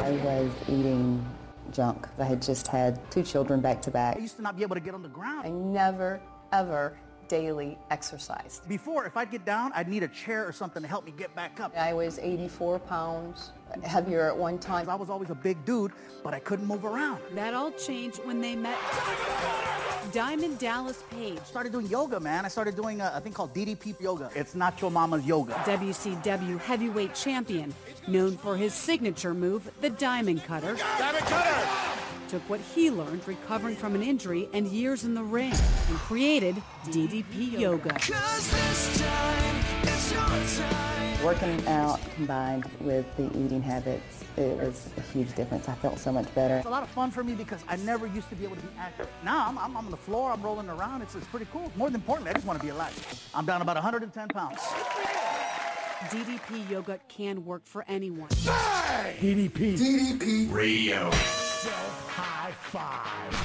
I was eating junk. I had just had 2 children back to back. I used to not be able to get on the ground. I never, ever daily exercised. Before, if I'd get down, I'd need a chair or something to help me get back up. I was 84 pounds, heavier at one time. I was always a big dude, but I couldn't move around. That all changed when they met Diamond Dallas Page. Started doing yoga, man. I started doing a thing called DDP yoga. It's Nacho Mama's yoga. WCW heavyweight champion, known for his signature move, the Diamond Cutter. Diamond Cutter! Took what he learned recovering from an injury and years in the ring and created DDP Yoga. 'Cause this time, it's your time. Working out combined with the eating habits, it was a huge difference. I felt so much better. It's a lot of fun for me because I never used to be able to be active. Now I'm on the floor, I'm rolling around. It's pretty cool. More than importantly, I just want to be alive. I'm down about 110 pounds. DDP Yoga can work for anyone. Bang! DDP Radio. Self-high five.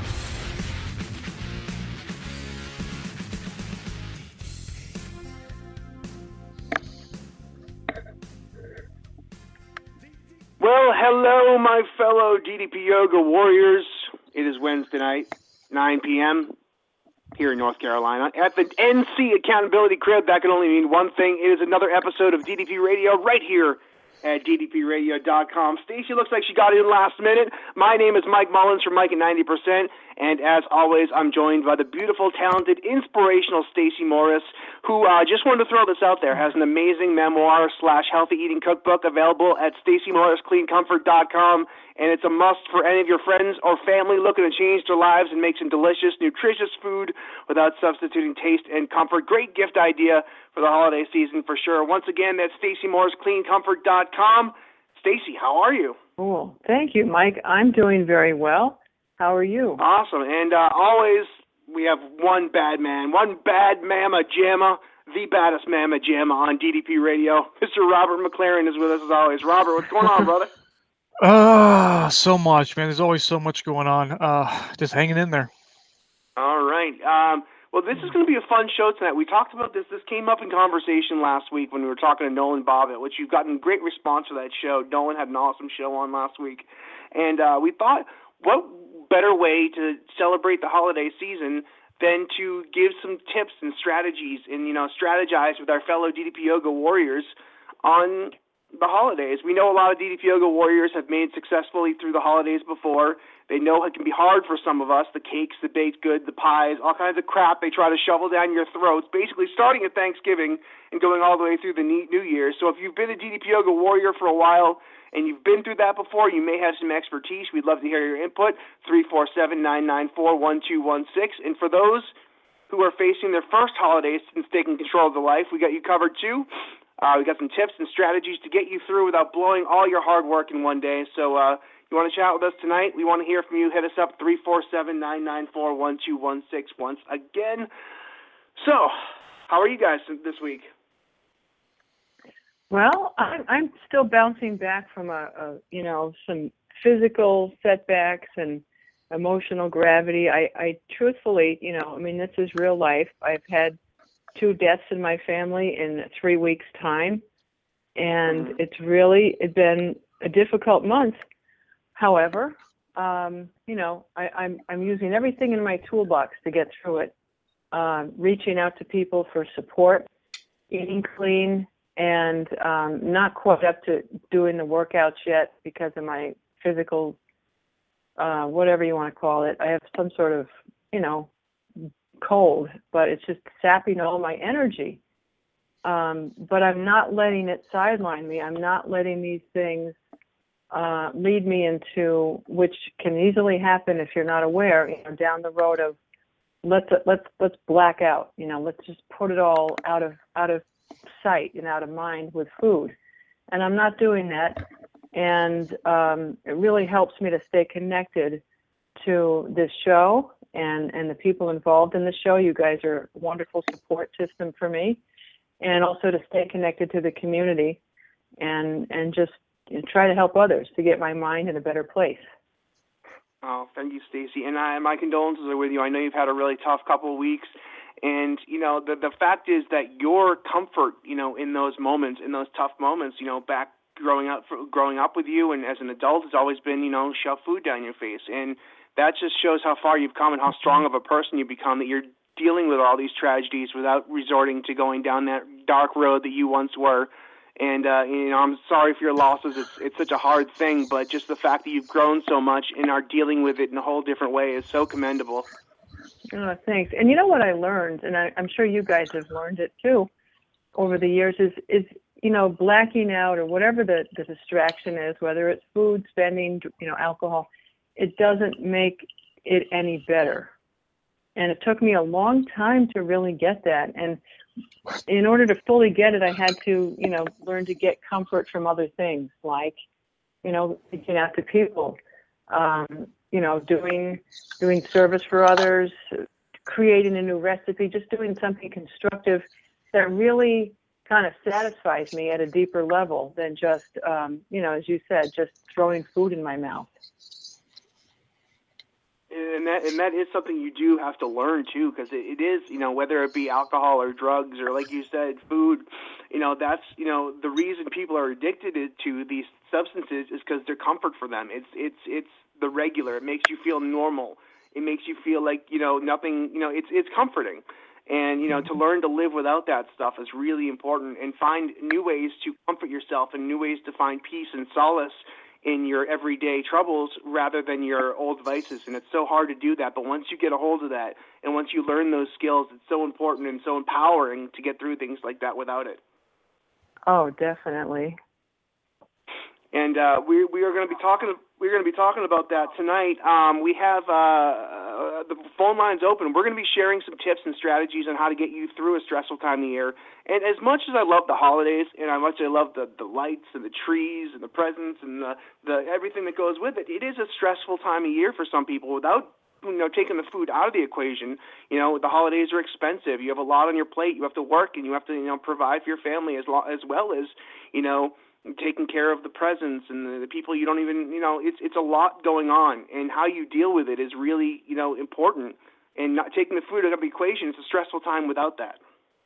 Well, hello, my fellow DDP Yoga warriors. It is Wednesday night, 9 p.m. here in North Carolina at the NC Accountability Crib. That can only mean one thing. It is another episode of DDP Radio right here at ddpradio.com. Stacy looks like she got in last minute. My name is Mike Mullins from Mike at 90%, and as always, I'm joined by the beautiful, talented, inspirational Stacy Morris, who just wanted to throw this out there, has an amazing memoir/healthy eating cookbook available at StacyMorrisCleanComfort.com, and it's a must for any of your friends or family looking to change their lives and make some delicious, nutritious food without substituting taste and comfort. Great gift idea for the holiday season for sure. Once again, that's StacyMorrisCleanComfort.com. Stacy, how are you? Cool. Thank you, Mike. I'm doing very well. How are you? Awesome. And always we have one bad man, one bad mamma jamma, the baddest mamma jamma on DDP Radio. Mr. Robert McLaren is with us as always. Robert, what's going on, brother? So much, man. There's always so much going on. Just hanging in there. All right. Well, this is going to be a fun show tonight. We talked about this. This came up in conversation last week when we were talking to Nolan Bobbitt, which you've gotten great response for that show. Nolan had an awesome show on last week. And we thought, what better way to celebrate the holiday season than to give some tips and strategies and, strategize with our fellow DDP Yoga warriors on the holidays. We know a lot of DDP Yoga warriors have made successfully through the holidays before. They know it can be hard for some of us, the cakes, the baked goods, the pies, all kinds of crap they try to shovel down your throats, basically starting at Thanksgiving and going all the way through the New Year. So if you've been a DDP Yoga warrior for a while and you've been through that before, you may have some expertise. We'd love to hear your input, 347-994-1216. And for those who are facing their first holidays since taking control of their life, we got you covered too. We got some tips and strategies to get you through without blowing all your hard work in one day. So you want to chat with us tonight? We want to hear from you. Hit us up, 347-994-1216 once again. So, how are you guys this week? Well, I'm still bouncing back from some physical setbacks and emotional gravity. I truthfully, this is real life. I've had 2 deaths in my family in 3 weeks' time, and it's been a difficult month. However, I'm using everything in my toolbox to get through it. Reaching out to people for support, eating clean, and not quite up to doing the workouts yet because of my physical, whatever you want to call it. I have some sort of, cold, but it's just sapping all my energy. But I'm not letting it sideline me. I'm not letting these things lead me into, which can easily happen if you're not aware, down the road of let's black out. Let's just put it all out of sight and out of mind with food. And I'm not doing that. And it really helps me to stay connected to this show and the people involved in the show. You guys are a wonderful support system for me, and also to stay connected to the community and just try to help others to get my mind in a better place. Oh, thank you, Stacy. And my condolences are with you. I know you've had a really tough couple of weeks. And, the fact is that your comfort, in those moments, in those tough moments, back growing up with you and as an adult has always been, shove food down your face. And that just shows how far you've come and how strong of a person you've become, that you're dealing with all these tragedies without resorting to going down that dark road that you once were. And, I'm sorry for your losses. It's such a hard thing, but just the fact that you've grown so much and are dealing with it in a whole different way is so commendable. Oh, thanks. And you know what I learned, and I'm sure you guys have learned it too over the years, is blacking out or whatever the distraction is, whether it's food, spending, alcohol, it doesn't make it any better. And it took me a long time to really get that. And in order to fully get it, I had to, learn to get comfort from other things, like, reaching out to people, doing service for others, creating a new recipe, just doing something constructive that really kind of satisfies me at a deeper level than just, as you said, just throwing food in my mouth. And that is something you do have to learn too, because it is, whether it be alcohol or drugs or, like you said, food, that's, the reason people are addicted to these substances is because they're comfort for them. It's the regular. It makes you feel normal. It makes you feel like, nothing, it's comforting. And, to learn to live without that stuff is really important, and find new ways to comfort yourself and new ways to find peace and solace in your everyday troubles rather than your old vices. And it's so hard to do that. But once you get a hold of that and once you learn those skills, it's so important and so empowering to get through things like that without it. Oh, definitely. And we are going to be talking. We're going to be talking about that tonight. We have the phone lines open. We're going to be sharing some tips and strategies on how to get you through a stressful time of the year. And as much as I love the holidays, and as much as I love the lights and the trees and the presents and the everything that goes with it, it is a stressful time of year for some people. Without taking the food out of the equation, the holidays are expensive. You have a lot on your plate. You have to work and you have to provide for your family as well as taking care of the presents and the people you don't even, it's a lot going on, and how you deal with it is really, important. And not taking the food out of the equation, it's a stressful time without that.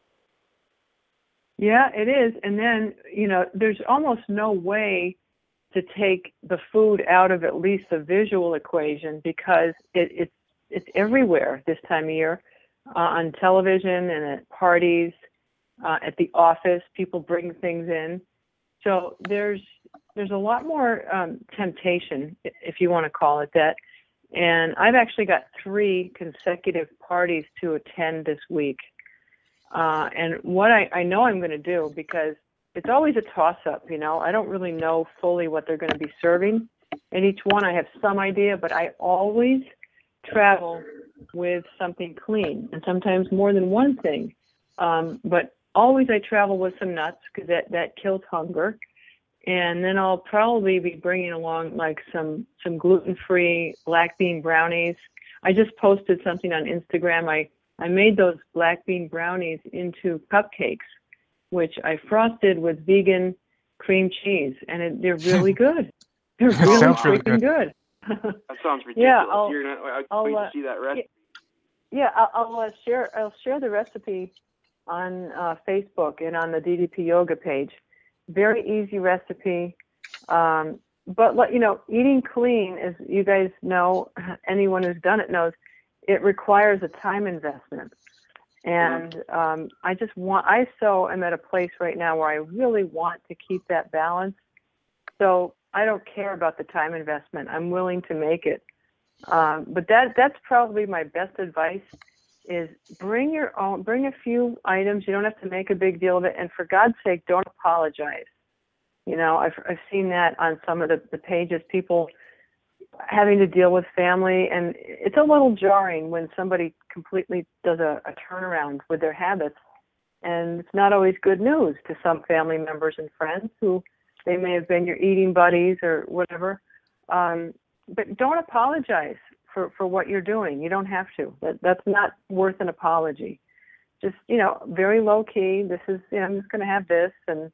Yeah, it is. And then, there's almost no way to take the food out of at least the visual equation, because it's everywhere this time of year, on television and at parties, at the office, people bring things in. So there's a lot more temptation, if you want to call it that. And I've actually got 3 consecutive parties to attend this week. And what I know I'm going to do, because it's always a toss-up, I don't really know fully what they're going to be serving. And each one I have some idea, but I always travel with something clean, and sometimes more than one thing. But always I travel with some nuts, because that kills hunger. And then I'll probably be bringing along like some gluten-free black bean brownies. I just posted something on Instagram. I made those black bean brownies into cupcakes, which I frosted with vegan cream cheese, and they're really good. They're really freaking good. That sounds ridiculous. Yeah, I'll wait to see that recipe. Yeah, I'll share the recipe on Facebook and on the DDP Yoga page. Very easy recipe. But eating clean, as you guys know, anyone who's done it knows, it requires a time investment. And I'm at a place right now where I really want to keep that balance. So I don't care about the time investment. I'm willing to make it. But that's probably my best advice, is bring a few items. You don't have to make a big deal of it. And for God's sake, don't apologize. I've seen that on some of the pages, people having to deal with family. And it's a little jarring when somebody completely does a turnaround with their habits. And it's not always good news to some family members and friends who they may have been your eating buddies or whatever. But don't apologize for what you're doing. You don't have to. That's not worth an apology. Just, very low key. This is, I'm just going to have this. And,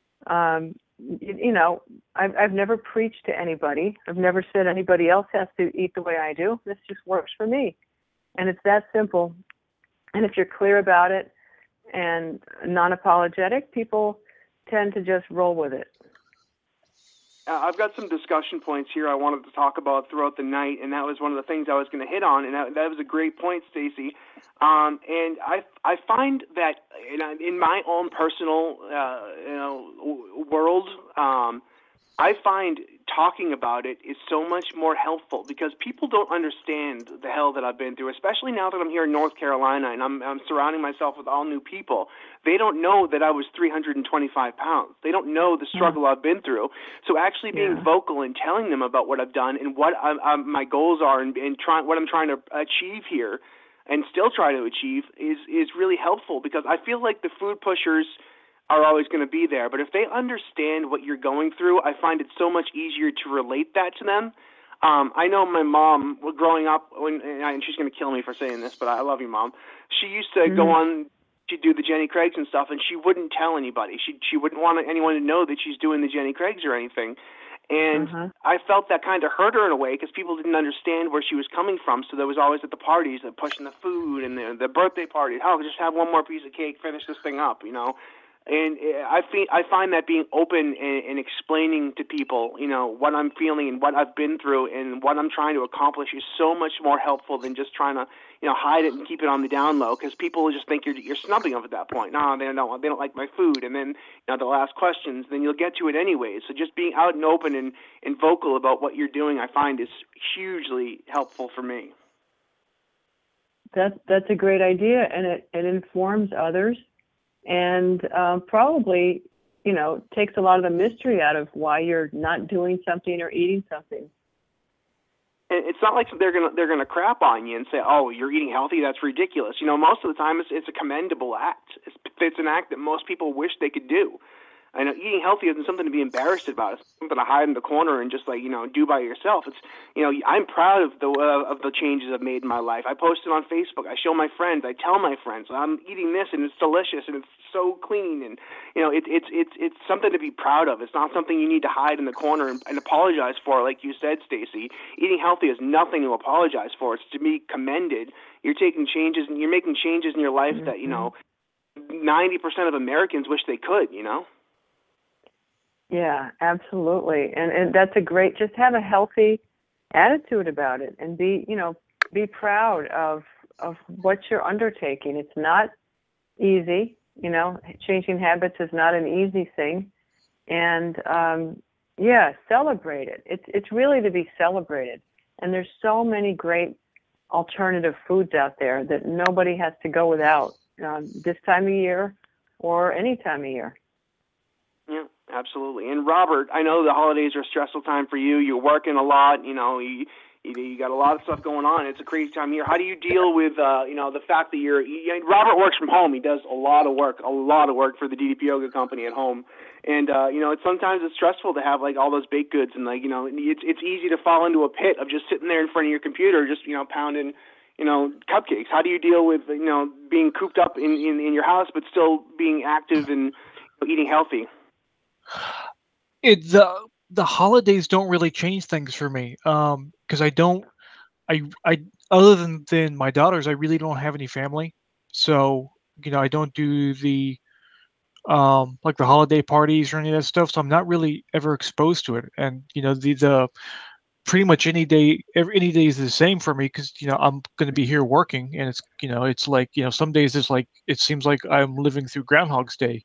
I've never preached to anybody. I've never said anybody else has to eat the way I do. This just works for me. And it's that simple. And if you're clear about it and non-apologetic, people tend to just roll with it. I've got some discussion points here I wanted to talk about throughout the night, and that was one of the things I was going to hit on, and that was a great point, Stacy. And I find that in my own personal world, I find talking about it is so much more helpful because people don't understand the hell that I've been through, especially now that I'm here in North Carolina and I'm surrounding myself with all new people. They don't know that I was 325 pounds. They don't know the struggle I've been through. So actually being vocal and telling them about what I've done and what my goals are and what I'm trying to achieve here and still try to achieve is really helpful because I feel like the food pushers are always going to be there. But if they understand what you're going through, I find it so much easier to relate that to them. I know my mom, growing up, and she's going to kill me for saying this, but I love you, Mom. She used to go on, she'd do the Jenny Craigs and stuff, and she wouldn't tell anybody. She wouldn't want anyone to know that she's doing the Jenny Craigs or anything. And I felt that kind of hurt her in a way because people didn't understand where she was coming from. So there was always at the parties, pushing the food and the birthday parties. Oh, just have one more piece of cake, finish this thing up, you know. And I find that being open and explaining to people, you know, what I'm feeling and what I've been through and what I'm trying to accomplish is so much more helpful than just trying to, you know, hide it and keep it on the down low because people will just think you're snubbing them at that point. No, they don't like my food. And then, you know, they'll ask questions. Then you'll get to it anyways. So just being out and open and vocal about what you're doing, I find is hugely helpful for me. That's a great idea, and it informs others. And probably, you know, takes a lot of the mystery out of why you're not doing something or eating something. And it's not like they're gonna crap on you and say, "Oh, you're eating healthy. That's ridiculous." You know, most of the time it's a commendable act. It's an act that most people wish they could do. I know eating healthy isn't something to be embarrassed about. It's something to hide in the corner and just, like, you know, do by yourself. It's, you know, I'm proud of the changes I've made in my life. I post it on Facebook. I show my friends. I tell my friends I'm eating this and it's delicious and it's so clean. And, you know, it's something to be proud of. It's not something you need to hide in the corner and apologize for, like you said, Stacy. Eating healthy is nothing to apologize for. It's to be commended. You're taking changes and you're making changes in your life that, you know, 90% of Americans wish they could, you know. Yeah, absolutely. And that's a great, just have a healthy attitude about it and be proud of what you're undertaking. It's not easy, you know, changing habits is not an easy thing. And celebrate it. It's really to be celebrated. And there's so many great alternative foods out there that nobody has to go without this time of year or any time of year. Yeah, absolutely. And Robert, I know the holidays are a stressful time for you. You're working a lot. You know, you got a lot of stuff going on. It's a crazy time of year. How do you deal with, the fact that Robert works from home. He does a lot of work for the DDP Yoga Company at home. And, sometimes it's stressful to have, like, all those baked goods. And, like, you know, it's easy to fall into a pit of just sitting there in front of your computer, just, you know, pounding, you know, cupcakes. How do you deal with, you know, being cooped up in your house but still being active and eating healthy? The holidays don't really change things for me because I other than my daughters, I really don't have any family, so, you know, I don't do the like the holiday parties or any of that stuff, so I'm not really ever exposed to it. And, you know, the pretty much any day is the same for me because, you know, I'm going to be here working, and it's, you know, it's like, you know, some days it's like it seems like I'm living through Groundhog's Day.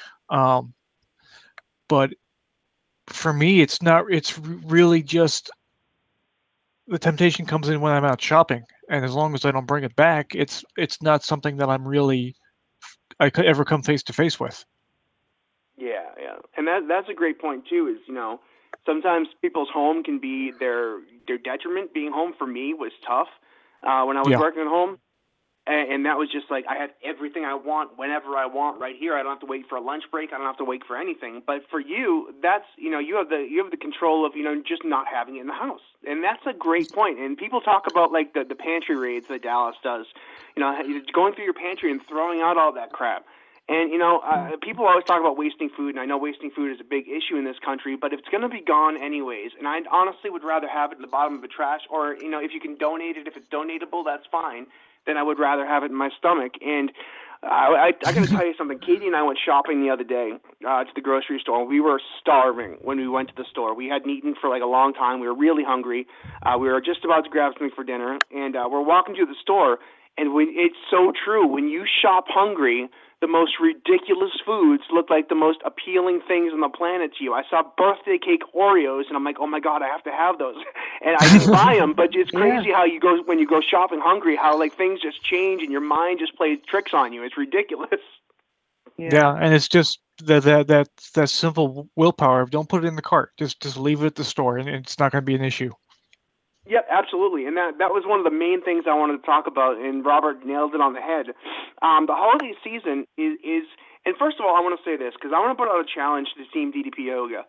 But for me, it's not. It's really just the temptation comes in when I'm out shopping, and as long as I don't bring it back, it's not something that I could ever come face to face with. Yeah, and that's a great point too. Is, you know, sometimes people's home can be their detriment. Being home for me was tough when I was working at home. And that was just like I had everything I want whenever I want right here. I don't have to wait for a lunch break. I don't have to wait for anything. But for you, that's, you know, you have the control of, you know, just not having it in the house. And that's a great point. And people talk about, like, the pantry raids that Dallas does, you know, going through your pantry and throwing out all that crap. And, you know, people always talk about wasting food, and I know wasting food is a big issue in this country, but it's going to be gone anyways. And I honestly would rather have it in the bottom of the trash, or, you know, if you can donate it, if it's donatable, that's fine. Then I would rather have it in my stomach. And I got to tell you something. Katie and I went shopping the other day to the grocery store. We were starving when we went to the store. We hadn't eaten for like a long time. We were really hungry. We were just about to grab something for dinner, and we're walking to the store. And it's so true. When you shop hungry, the most ridiculous foods look like the most appealing things on the planet to you. I saw birthday cake Oreos, and I'm like, oh my God, I have to have those. And I didn't buy them, but it's crazy how you go when you go shopping hungry, how like things just change and your mind just plays tricks on you. It's ridiculous. Yeah, and it's just that simple willpower of don't put it in the cart. Just leave it at the store, and it's not going to be an issue. Yep, absolutely. And that was one of the main things I wanted to talk about, and Robert nailed it on the head. The holiday season is and first of all, I want to say this, because I want to put out a challenge to Team DDP Yoga.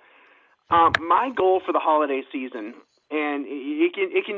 My goal for the holiday season, and it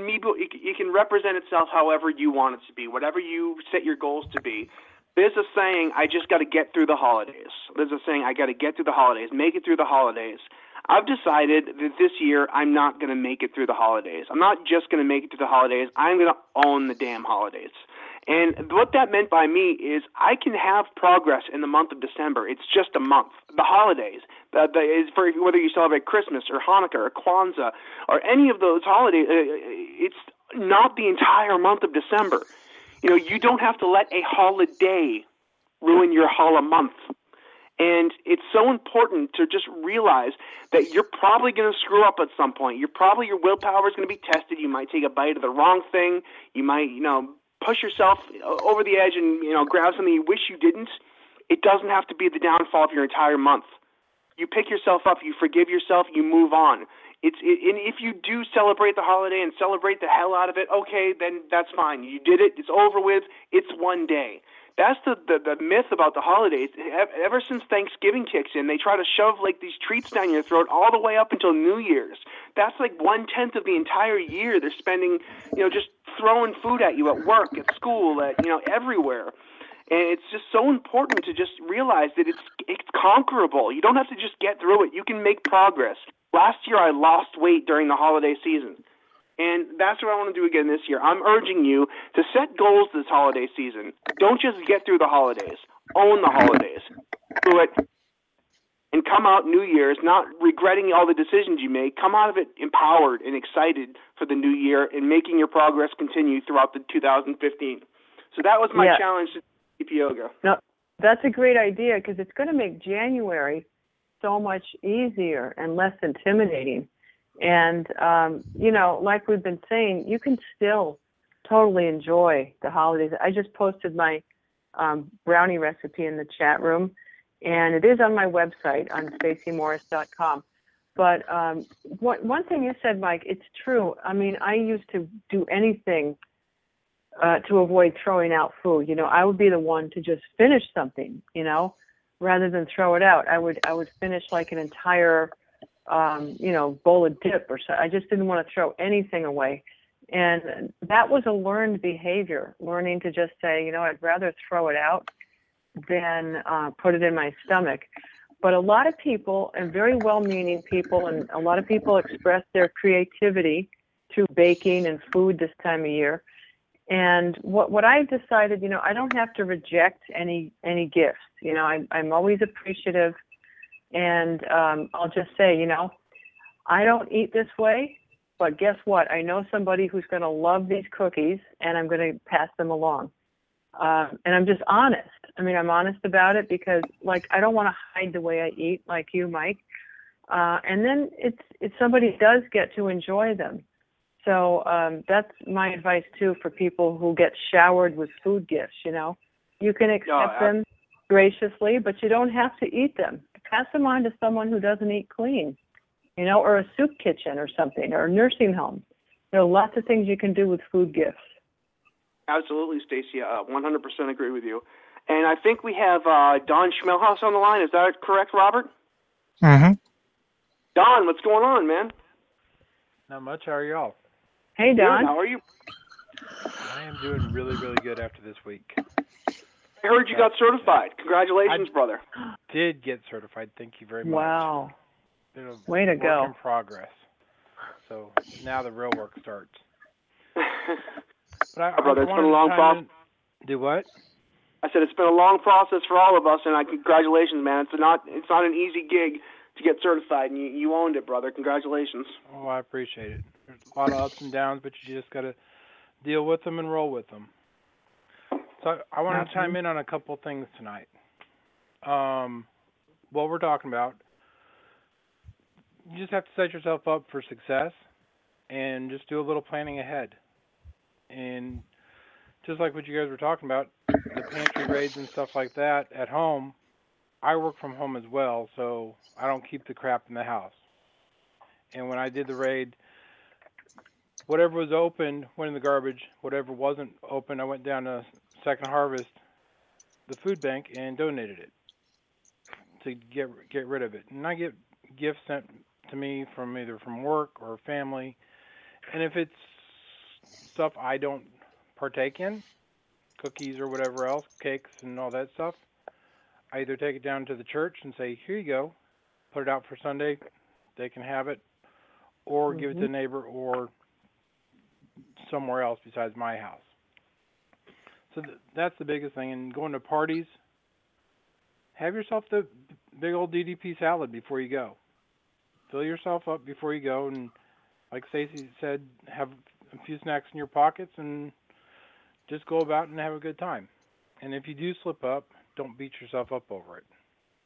can represent itself however you want it to be, whatever you set your goals to be. There's a saying, I just got to get through the holidays. There's a saying, I got to get through the holidays, make it through the holidays. I've decided that this year I'm not going to make it through the holidays. I'm not just going to make it through the holidays. I'm going to own the damn holidays. And what that meant by me is I can have progress in the month of December. It's just a month. The holidays, is for whether you celebrate Christmas or Hanukkah or Kwanzaa or any of those holidays, it's not the entire month of December. You know, you don't have to let a holiday ruin your month. And it's so important to just realize that you're probably going to screw up at some point. Your willpower is going to be tested. You might take a bite of the wrong thing. You might, push yourself over the edge and, grab something you wish you didn't. It doesn't have to be the downfall of your entire month. You pick yourself up, you forgive yourself, you move on. And if you do celebrate the holiday and celebrate the hell out of it, okay, then that's fine. You did it. It's over with. It's one day. That's the myth about the holidays. Ever since Thanksgiving kicks in, they try to shove like these treats down your throat all the way up until New Year's. That's like 1/10 of the entire year they're spending, just throwing food at you at work, at school, everywhere. And it's just so important to just realize that it's conquerable. You don't have to just get through it. You can make progress. Last year I lost weight during the holiday season. And that's what I want to do again this year. I'm urging you to set goals this holiday season. Don't just get through the holidays. Own the holidays. Do it. And come out New Year's not regretting all the decisions you made. Come out of it empowered and excited for the new year and making your progress continue throughout the 2015. So that was my challenge to DDP Yoga. No, that's a great idea because it's going to make January so much easier and less intimidating. And, like we've been saying, you can still totally enjoy the holidays. I just posted my brownie recipe in the chat room, and it is on my website on StaceyMorris.com. But one thing you said, Mike, it's true. I mean, I used to do anything to avoid throwing out food. I would be the one to just finish something, rather than throw it out. I would finish like an entire bowl of dip or so. I just didn't want to throw anything away. And that was a learned behavior, learning to just say, I'd rather throw it out than put it in my stomach. But a lot of people, and very well-meaning people, and a lot of people express their creativity through baking and food this time of year. And what I've decided, I don't have to reject any gifts. I'm always appreciative. And I'll just say, I don't eat this way, but guess what? I know somebody who's going to love these cookies, and I'm going to pass them along. And I'm just honest. I'm honest about it because, I don't want to hide the way I eat like you, Mike. And then it's somebody does get to enjoy them. So that's my advice, too, for people who get showered with food gifts, You can accept them graciously, but you don't have to eat them. Pass them on to someone who doesn't eat clean, or a soup kitchen or something, or a nursing home. There are lots of things you can do with food gifts. Absolutely, Stacey. 100% agree with you. And I think we have Don Schmelhaus on the line. Is that correct, Robert? Mm-hmm. Don, what's going on, man? Not much. How are y'all? Hey, Don. Good. How are you? I am doing really, really good after this week. I heard you got certified. Congratulations, brother. Did get certified. Thank you very much. Wow. Way to go. Work in progress. So now the real work starts. But brother, it's been a long process. Do what? I said it's been a long process for all of us, and congratulations, man. It's not an easy gig to get certified, and you owned it, brother. Congratulations. Oh, I appreciate it. There's a lot of ups and downs, but you just got to deal with them and roll with them. So I want to chime in on a couple things tonight. What we're talking about, you just have to set yourself up for success and just do a little planning ahead. And just like what you guys were talking about, the pantry raids and stuff like that at home, I work from home as well, so I don't keep the crap in the house. And when I did the raid, whatever was open went in the garbage. Whatever wasn't open, I went down to Second Harvest, the food bank, and donated it to get rid of it. And I get gifts sent to me from either from work or family. And if it's stuff I don't partake in, cookies or whatever else, cakes and all that stuff, I either take it down to the church and say, here you go, put it out for Sunday, they can have it, or give it to a neighbor or somewhere else besides my house. So that's the biggest thing. And going to parties, have yourself the big old DDP salad before you go. Fill yourself up before you go, and like Stacey said, have a few snacks in your pockets and just go about and have a good time. And if you do slip up, don't beat yourself up over it.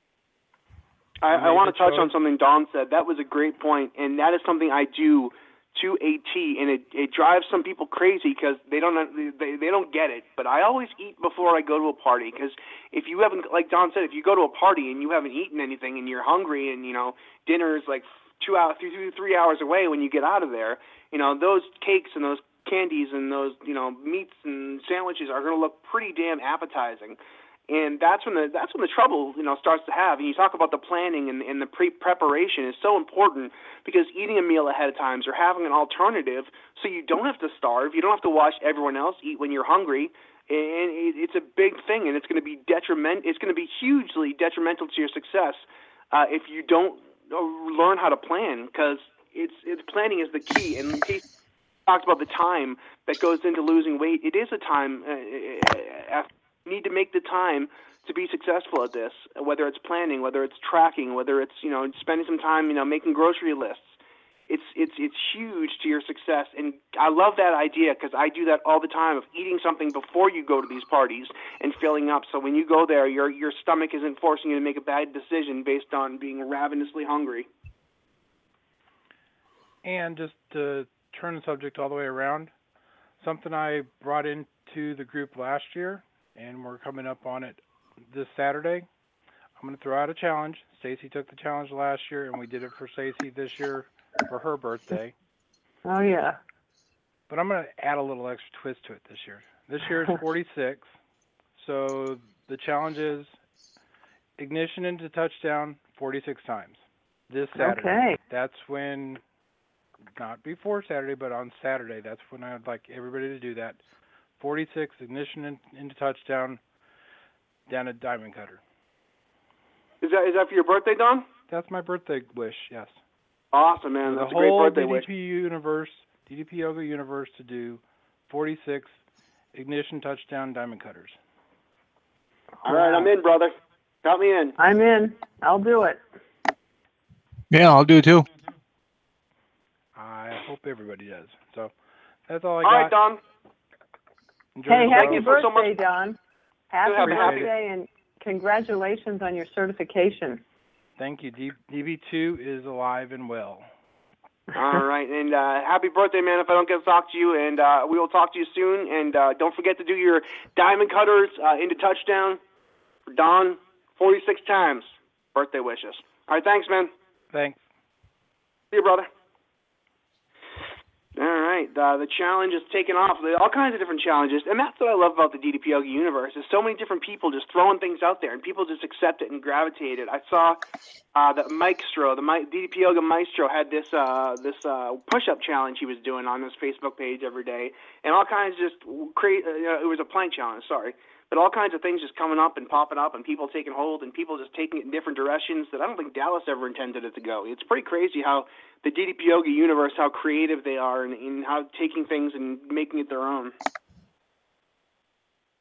I want to touch on something Don said. That was a great point, and that is something I do to a T, and it drives some people crazy because they don't get it. But I always eat before I go to a party, because if you haven't, like Don said, if you go to a party and you haven't eaten anything and you're hungry and dinner is like 3 hours away when you get out of there, those cakes and those candies and those meats and sandwiches are going to look pretty damn appetizing. And that's when the trouble starts to have. And you talk about the planning and the preparation is so important, because eating a meal ahead of time or having an alternative so you don't have to starve, you don't have to watch everyone else eat when you're hungry. And it's a big thing, and it's going to be It's going to be hugely detrimental to your success if you don't learn how to plan, because planning is the key. And in case talked about the time that goes into losing weight, it is a time. You need to make the time to be successful at this, whether it's planning, whether it's tracking, whether it's spending some time making grocery lists. It's huge to your success, and I love that idea, because I do that all the time, of eating something before you go to these parties and filling up, so when you go there, your stomach isn't forcing you to make a bad decision based on being ravenously hungry. And just to turn the subject all the way around, something I brought into the group last year, and we're coming up on it this Saturday. I'm going to throw out a challenge. Stacey took the challenge last year, and we did it for Stacey this year for her birthday. Oh, yeah. But I'm going to add a little extra twist to it this year. This year is 46, so the challenge is ignition into touchdown 46 times this Saturday. Okay. That's when, not before Saturday, but on Saturday, that's when I would like everybody to do that. 46 ignition into touchdown down at Diamond Cutter. Is that for your birthday, Don? That's my birthday wish, yes. Awesome, man. That's a great birthday wish. DDP Yoga Universe to do 46 ignition touchdown Diamond Cutters. All right, I'm in, brother. Count me in. I'm in. I'll do it. Yeah, I'll do it too. I hope everybody does. So that's all I got. All right, Don. Hey, happy birthday, Don. Happy birthday, and congratulations on your certification. Thank you. DB2 is alive and well. All right, and happy birthday, man, if I don't get to talk to you, and we will talk to you soon, and don't forget to do your Diamond Cutters into touchdown for Don 46 times. Birthday wishes. All right, thanks, man. Thanks. See you, brother. All right, the challenge is taken off. There are all kinds of different challenges, and that's what I love about the DDP Yoga universe. There's so many different people just throwing things out there, and people just accept it and gravitate it. I saw the Maestro, the DDP Yoga Maestro, had this push-up challenge he was doing on his Facebook page every day, and all kinds of just it was a plank challenge, sorry. But all kinds of things just coming up and popping up, and people taking hold, and people just taking it in different directions that I don't think Dallas ever intended it to go. It's pretty crazy how the DDP Yoga universe, how creative they are in how taking things and making it their own.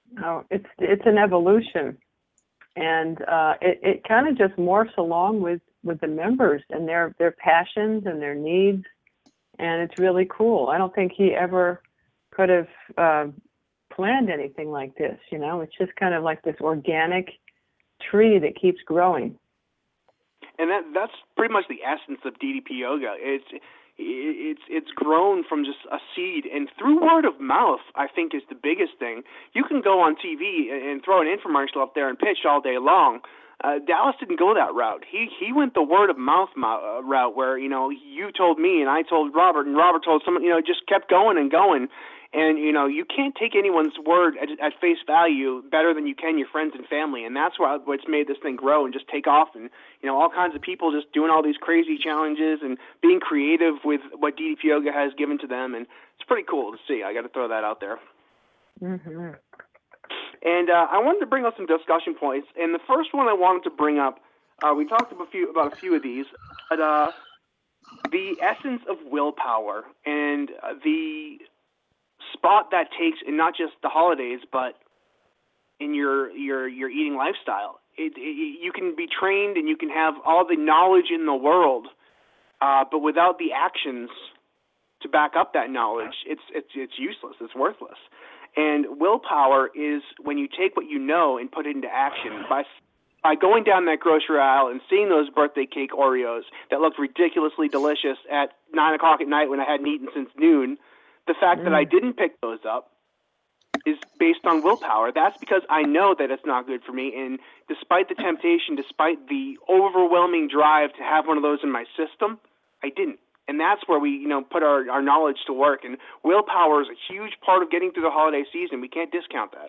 Oh, it's an evolution, and it kind of just morphs along with the members and their passions and their needs, and it's really cool. I don't think he ever could have planned anything like this. You know, it's just kind of like this organic tree that keeps growing. And that's pretty much the essence of DDP Yoga. It's grown from just a seed, and through word of mouth, I think, is the biggest thing. You can go on TV and throw an infomercial up there and pitch all day long. Dallas didn't go that route. He went the word of mouth route, where you told me and I told Robert, and Robert told someone. Just kept going and going. And, you can't take anyone's word at face value better than you can your friends and family. And that's what's made this thing grow and just take off. And, all kinds of people just doing all these crazy challenges and being creative with what DDP Yoga has given to them. And it's pretty cool to see. I got to throw that out there. Mm-hmm. And I wanted to bring up some discussion points. And the first one I wanted to bring up, we talked about a few of these, but the essence of willpower and the spot that takes in not just the holidays, but in your eating lifestyle. You can be trained and you can have all the knowledge in the world, but without the actions to back up that knowledge, it's useless. It's worthless. And willpower is when you take what you know and put it into action. By going down that grocery aisle and seeing those birthday cake Oreos that looked ridiculously delicious at 9 o'clock at night when I hadn't eaten since noon, the fact that I didn't pick those up is based on willpower. That's because I know that it's not good for me, and despite the temptation, despite the overwhelming drive to have one of those in my system, I didn't. And that's where we, put our knowledge to work. And willpower is a huge part of getting through the holiday season. We can't discount that.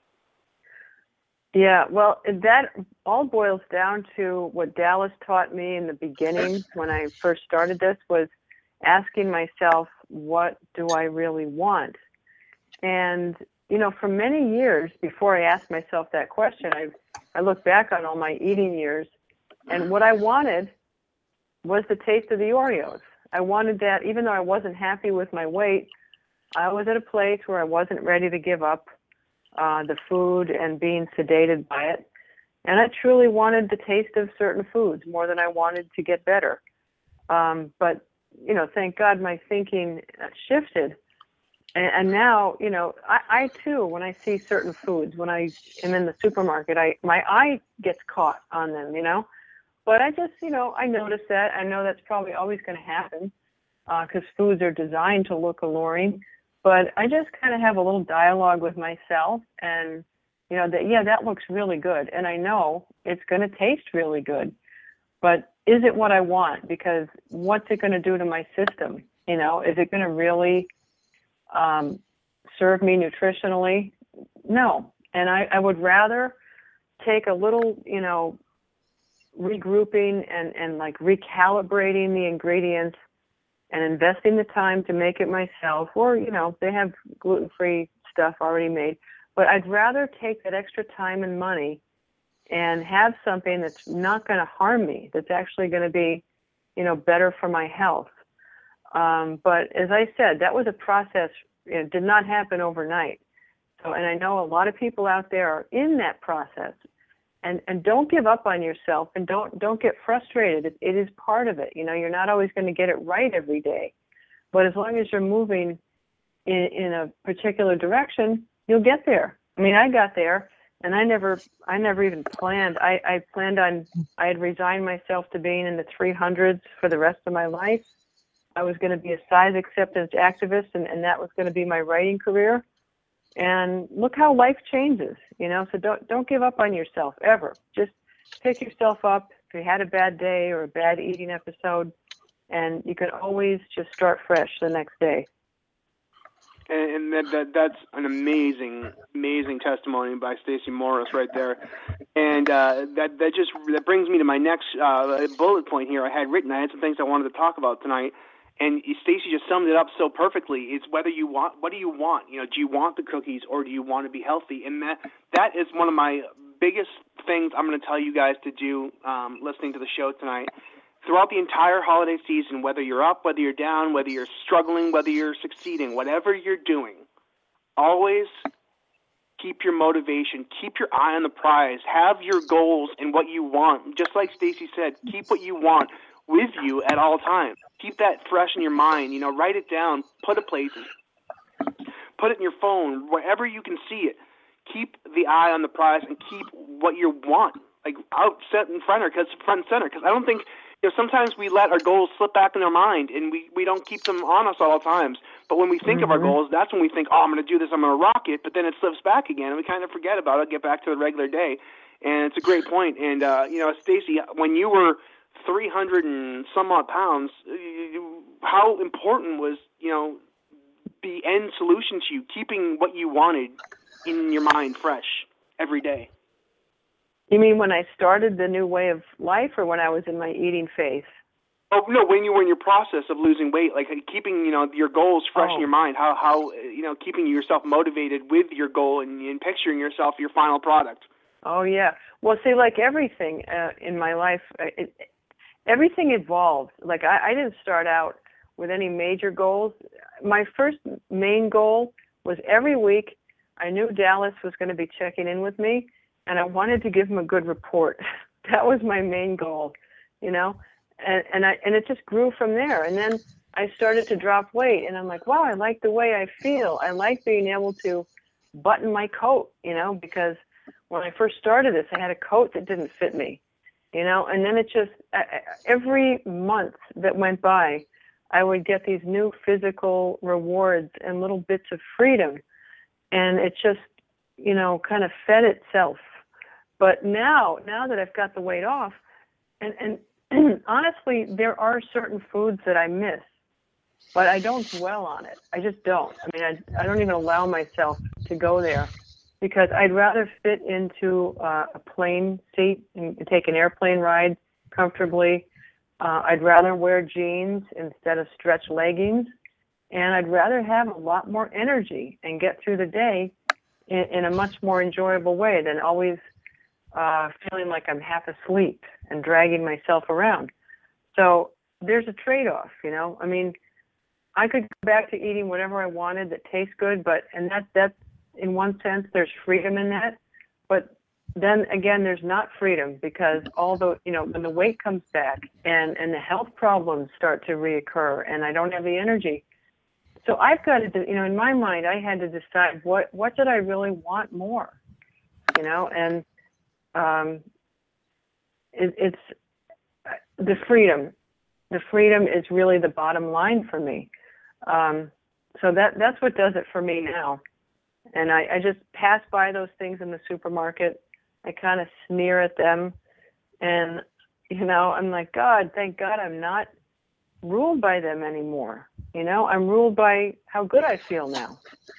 Yeah, well, that all boils down to what Dallas taught me in the beginning when I first started this, was asking myself, what do I really want? And, for many years before I asked myself that question, I look back on all my eating years, and what I wanted was the taste of the Oreos. I wanted that. Even though I wasn't happy with my weight, I was at a place where I wasn't ready to give up the food and being sedated by it. And I truly wanted the taste of certain foods more than I wanted to get better. But thank God my thinking shifted. And now, I too, when I see certain foods, when I am in the supermarket, my eye gets caught on them, But I just, I notice that. I know that's probably always going to happen because foods are designed to look alluring. But I just kind of have a little dialogue with myself and, that looks really good. And I know it's going to taste really good. But is it what I want? Because what's it going to do to my system? Is it going to really serve me nutritionally? No. And I would rather take a little, regrouping and like recalibrating the ingredients and investing the time to make it myself, or, they have gluten-free stuff already made. But I'd rather take that extra time and money and have something that's not going to harm me, that's actually going to be, better for my health. But as I said, that was a process. It did not happen overnight. So, and I know a lot of people out there are in that process. And don't give up on yourself, and don't get frustrated. It is part of it. You're not always going to get it right every day. But as long as you're moving in a particular direction, you'll get there. I mean, I got there. And I never even planned. I planned on, I had resigned myself to being in the 300s for the rest of my life. I was going to be a size acceptance activist, and that was going to be my writing career. And look how life changes, so don't give up on yourself ever. Just pick yourself up if you had a bad day or a bad eating episode, and you can always just start fresh the next day. And that's an amazing testimony by Stacey Morris right there. And that brings me to my next bullet point here. I had some things I wanted to talk about tonight. And Stacey just summed it up so perfectly. It's what do you want? Do you want the cookies, or do you want to be healthy? And that is one of my biggest things I'm going to tell you guys to do listening to the show tonight. Throughout the entire holiday season, whether you're up, whether you're down, whether you're struggling, whether you're succeeding, whatever you're doing, always keep your motivation, keep your eye on the prize, have your goals and what you want. Just like Stacy said, keep what you want with you at all times. Keep that fresh in your mind. You know, write it down, put it places, put it in your phone, wherever you can see it. Keep the eye on the prize and keep what you want, like out set in front and center. Because I don't think, you know, sometimes we let our goals slip back in our mind and we don't keep them on us at all times. But when we think of our goals, that's when we think, oh, I'm going to do this, I'm going to rock it. But then it slips back again, and we kind of forget about it, get back to the regular day. And it's a great point. And, you know, Stacy, when you were 300 and some odd pounds, how important was, you know, the end solution to you, keeping what you wanted in your mind fresh every day? You mean when I started the new way of life, or when I was in my eating phase? Oh no, when you were in your process of losing weight, like keeping, you know, your goals fresh in your mind, how you know, keeping yourself motivated with your goal and picturing yourself your final product. Oh yeah. Well, see, like everything in my life, everything evolved. Like I didn't start out with any major goals. My first main goal was every week I knew Dallas was going to be checking in with me, and I wanted to give him a good report. That was my main goal, you know. And it just grew from there. And then I started to drop weight, and I'm like, wow, I like the way I feel. I like being able to button my coat, you know, because when I first started this, I had a coat that didn't fit me, you know. And then it just, every month that went by, I would get these new physical rewards and little bits of freedom. And it just, you know, kind of fed itself. But now that I've got the weight off, and honestly, there are certain foods that I miss, but I don't dwell on it. I just don't. I mean, I don't even allow myself to go there, because I'd rather fit into a plane seat and take an airplane ride comfortably. I'd rather wear jeans instead of stretch leggings, and I'd rather have a lot more energy and get through the day in a much more enjoyable way than always feeling like I'm half asleep and dragging myself around. So there's a trade-off, you know. I mean, I could go back to eating whatever I wanted that tastes good, and that's in one sense, there's freedom in that. But then again, there's not freedom, because although, you know, when the weight comes back and the health problems start to reoccur and I don't have the energy. So I've got to, you know, in my mind, I had to decide what did I really want more, you know, and it's the freedom. The freedom is really the bottom line for me. So that's what does it for me now. And I just pass by those things in the supermarket. I kind of sneer at them, and, you know, I'm like, God, thank God I'm not ruled by them anymore. You know, I'm ruled by how good I feel now.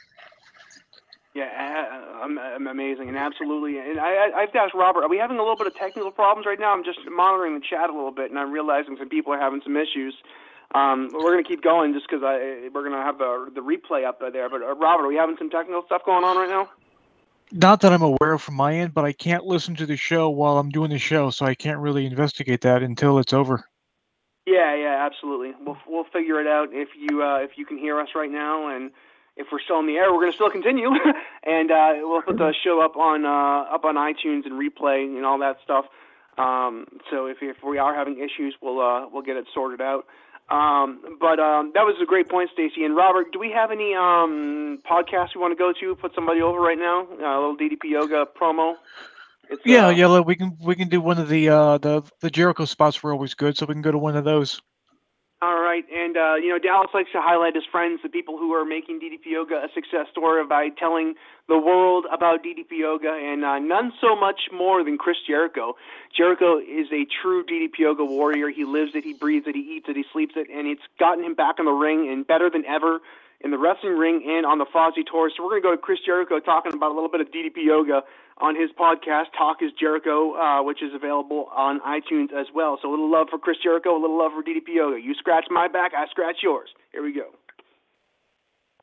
Yeah, I'm amazing, and absolutely. And I have to ask Robert, are we having a little bit of technical problems right now? I'm just monitoring the chat a little bit, and I'm realizing some people are having some issues. We're going to keep going just because we're going to have the replay up there. But Robert, are we having some technical stuff going on right now? Not that I'm aware of from my end, but I can't listen to the show while I'm doing the show, so I can't really investigate that until it's over. Yeah, absolutely. We'll figure it out if you can hear us right now, and if we're still in the air, we're going to still continue, and we'll put the show up on iTunes and replay and all that stuff. So if we are having issues, we'll get it sorted out. But that was a great point, Stacy. And Robert, do we have any podcasts we want to go to? Put somebody over right now. A little DDP Yoga promo. Yeah. We can do one of the Jericho spots. Were always good, so we can go to one of those. All right, and you know, Dallas likes to highlight his friends, the people who are making DDP Yoga a success story, by telling the world about DDP Yoga, and none so much more than Chris Jericho. Jericho is a true DDP Yoga warrior. He lives it, he breathes it, he eats it, he sleeps it, and it's gotten him back in the ring and better than ever in the wrestling ring and on the Fozzy Tour. So we're going to go to Chris Jericho talking about a little bit of DDP Yoga on his podcast, Talk is Jericho, which is available on iTunes as well. So a little love for Chris Jericho, a little love for DDP Yoga. You scratch my back, I scratch yours. Here we go.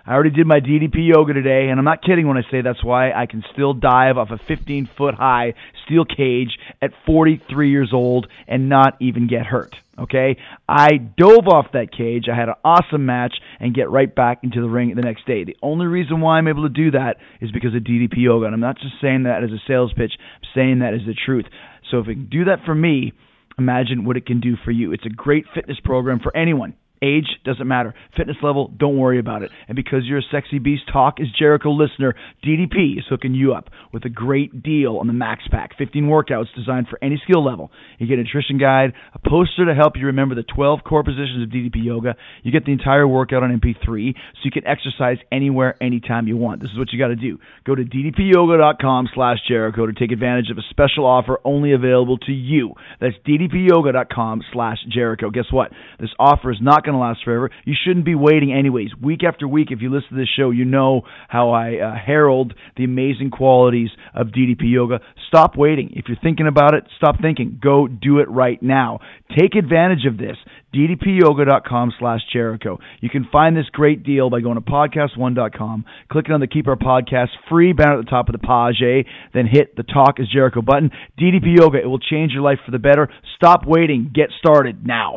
I already did my DDP yoga today, and I'm not kidding when I say that's why I can still dive off a 15-foot high steel cage at 43 years old and not even get hurt. Okay? I dove off that cage, I had an awesome match, and get right back into the ring the next day. The only reason why I'm able to do that is because of DDP yoga, and I'm not just saying that as a sales pitch, I'm saying that as the truth. So if it can do that for me, imagine what it can do for you. It's a great fitness program for anyone. Age doesn't matter. Fitness level, don't worry about it. And because you're a Sexy Beast Talk is Jericho listener, DDP is hooking you up with a great deal on the Max Pack. 15 workouts designed for any skill level. You get a nutrition guide, a poster to help you remember the 12 core positions of DDP Yoga. You get the entire workout on MP3, so you can exercise anywhere, anytime you want. This is what you got to do. Go to ddpyoga.com/Jericho to take advantage of a special offer only available to you. That's ddpyoga.com/Jericho. Guess what? This offer is not going to last forever. You shouldn't be waiting anyways. Week after week, if you listen to this show, you know how I herald the amazing qualities of DDP Yoga. Stop waiting. If you're thinking about it, stop thinking. Go do it right now. Take advantage of this. ddpyoga.com/Jericho. You can find this great deal by going to podcast1.com, clicking on the Keep Our Podcast free banner at the top of the page, then hit the Talk is Jericho button. DDP Yoga, it will change your life for the better. Stop waiting. Get started now.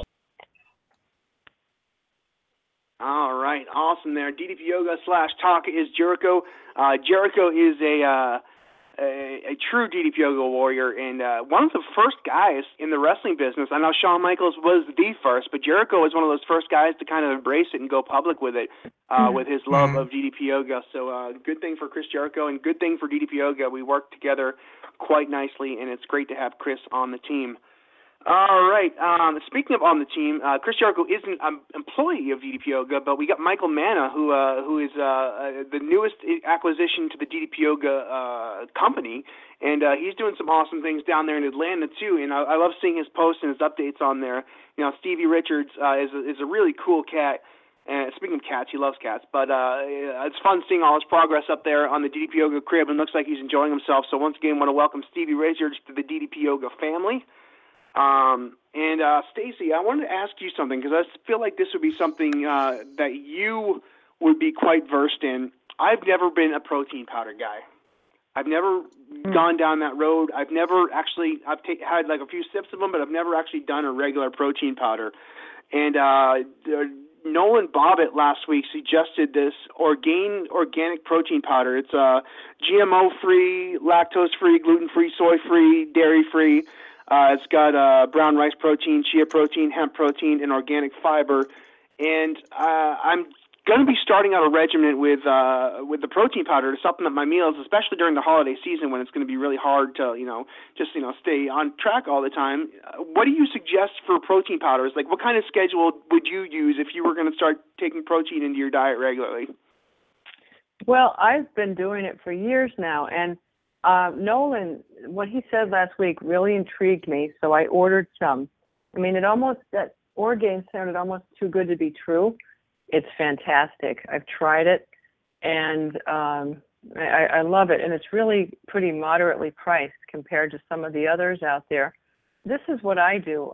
All right, awesome there. DDP Yoga /Talk is Jericho. Jericho is a true DDP Yoga warrior and one of the first guys in the wrestling business. I know Shawn Michaels was the first, but Jericho was one of those first guys to kind of embrace it and go public with it, with his love of DDP Yoga. So good thing for Chris Jericho and good thing for DDP Yoga. We work together quite nicely, and it's great to have Chris on the team. All right. Speaking of on the team, Chris Jericho isn't an employee of DDP Yoga, but we got Michael Manna, who is the newest acquisition to the DDP Yoga company, and he's doing some awesome things down there in Atlanta too. And I love seeing his posts and his updates on there. You know, Stevie Richards is a really cool cat. And speaking of cats, he loves cats. But it's fun seeing all his progress up there on the DDP Yoga crib, and looks like he's enjoying himself. So once again, I want to welcome Stevie Richards to the DDP Yoga family. And Stacy, I wanted to ask you something because I feel like this would be something that you would be quite versed in. I've never been a protein powder guy. I've never gone down that road. I've never actually had like a few sips of them, but I've never actually done a regular protein powder. And Nolan Bobbitt last week suggested this organic protein powder. It's GMO-free, lactose-free, gluten-free, soy-free, dairy-free. It's got brown rice protein, chia protein, hemp protein, and organic fiber. And I'm going to be starting out a regimen with the protein powder to supplement my meals, especially during the holiday season when it's going to be really hard to stay on track all the time. What do you suggest for protein powders? Like, what kind of schedule would you use if you were going to start taking protein into your diet regularly? Well, I've been doing it for years now, and Nolan, what he said last week really intrigued me, so I ordered some. I mean, that Orgain sounded almost too good to be true. It's fantastic. I've tried it, and I love it, and it's really pretty moderately priced compared to some of the others out there. This is what I do.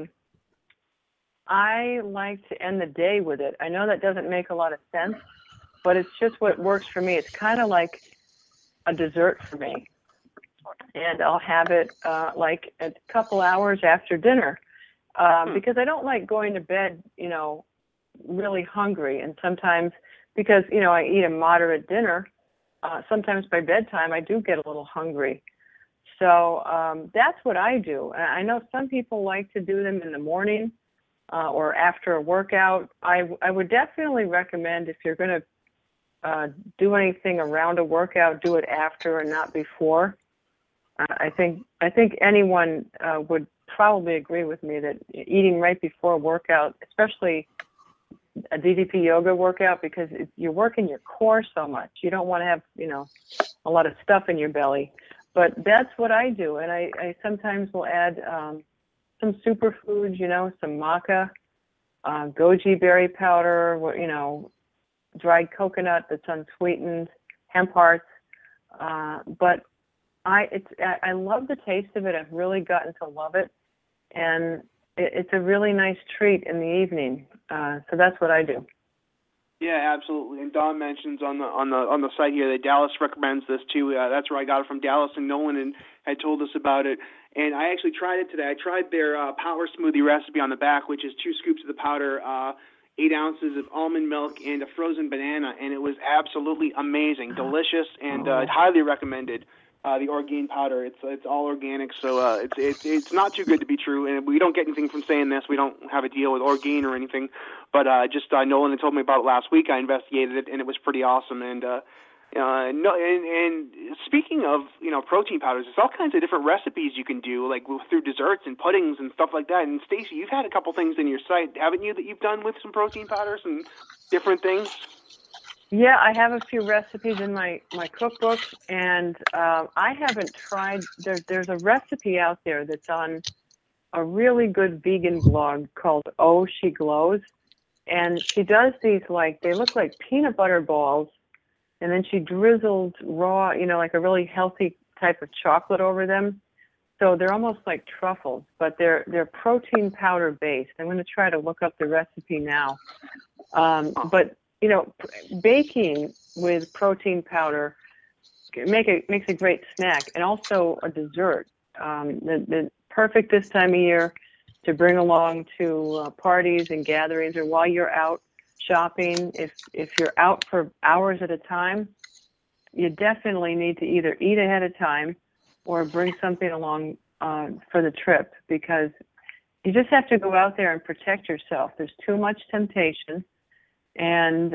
I like to end the day with it. I know that doesn't make a lot of sense, but it's just what works for me. It's kind of like a dessert for me, and I'll have it like a couple hours after dinner because I don't like going to bed, really hungry. And sometimes because I eat a moderate dinner, sometimes by bedtime I do get a little hungry. So that's what I do. I know some people like to do them in the morning or after a workout. I would definitely recommend, if you're going to do anything around a workout, do it after and not before. I think anyone would probably agree with me that eating right before a workout, especially a DDP yoga workout, because you're working your core so much. You don't want to have, a lot of stuff in your belly. But that's what I do. And I sometimes will add some superfoods, some maca, goji berry powder, dried coconut that's unsweetened, hemp hearts. But I love the taste of it. I've really gotten to love it. And it's a really nice treat in the evening. So that's what I do. Yeah, absolutely. And Don mentions on the site here that Dallas recommends this too. That's where I got it from. Dallas and Nolan had told us about it. And I actually tried it today. I tried their power smoothie recipe on the back, which is 2 scoops of the powder, 8 ounces of almond milk, and a frozen banana, and it was absolutely amazing, delicious, and highly recommended. The Orgain powder, it's all organic, so it's not too good to be true, and we don't get anything from saying this. We don't have a deal with Orgain or anything, but just Nolan had told me about it last week. I investigated it, and it was pretty awesome. And and speaking of protein powders, there's all kinds of different recipes you can do, like through desserts and puddings and stuff like that. And Stacy, you've had a couple things in your site, haven't you, that you've done with some protein powders and different things? Yeah, I have a few recipes in my cookbook, and I haven't tried. There's a recipe out there that's on a really good vegan blog called Oh She Glows, and she does these they look like peanut butter balls, and then she drizzles raw, like a really healthy type of chocolate over them. So they're almost like truffles, but they're protein powder based. I'm going to try to look up the recipe now, but. Baking with protein powder makes a great snack and also a dessert. The perfect this time of year to bring along to parties and gatherings, or while you're out shopping. If you're out for hours at a time, you definitely need to either eat ahead of time or bring something along for the trip, because you just have to go out there and protect yourself. There's too much temptation. And,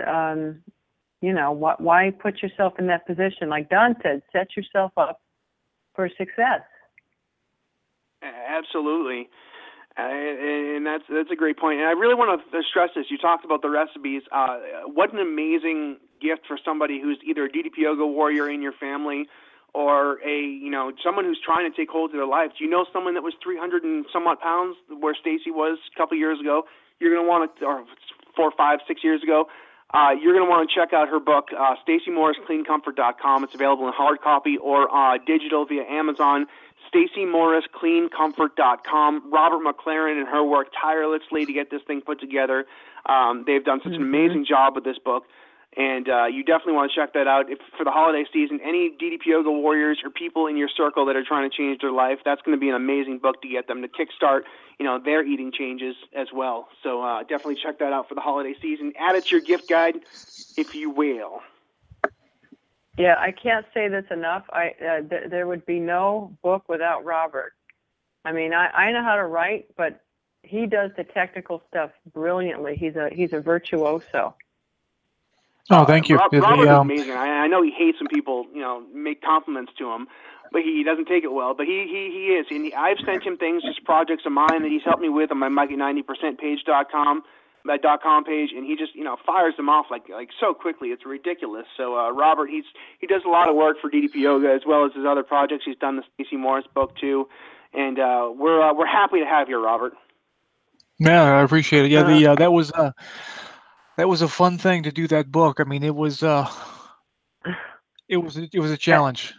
why put yourself in that position? Like Don said, set yourself up for success. Absolutely. And that's a great point. And I really want to stress this. You talked about the recipes. What an amazing gift for somebody who's either a DDP Yoga warrior in your family or someone who's trying to take hold of their life. Do you know someone that was 300 and somewhat pounds, where Stacy was a couple years ago? You're going to want to, or 4, 5, 6 years ago, you're going to want to check out her book, StacyMorrisCleanComfort.com. It's available in hard copy or digital via Amazon. StacyMorrisCleanComfort.com. Robert McLaren and her work tirelessly to get this thing put together. They've done such an amazing job with this book. And you definitely want to check that out. If for the holiday season, any DDP Yoga warriors or people in your circle that are trying to change their life, that's going to be an amazing book to get them to kickstart, their eating changes as well. So definitely check that out for the holiday season. Add it to your gift guide, if you will. Yeah, I can't say this enough. There would be no book without Robert. I mean, I know how to write, but he does the technical stuff brilliantly. He's a virtuoso. Oh, thank you. Robert is amazing. I know he hates when people, make compliments to him, but he doesn't take it well. But he is. And I've sent him things, just projects of mine that he's helped me with on my Mikey90%page.com, that .com page, and he just, fires them off like so quickly. It's ridiculous. So Robert, he does a lot of work for DDP Yoga as well as his other projects. He's done the Stacey Morris book too, and we're happy to have you, Robert. Yeah, I appreciate it. Yeah, that was a fun thing to do, that book. I mean, it was a challenge.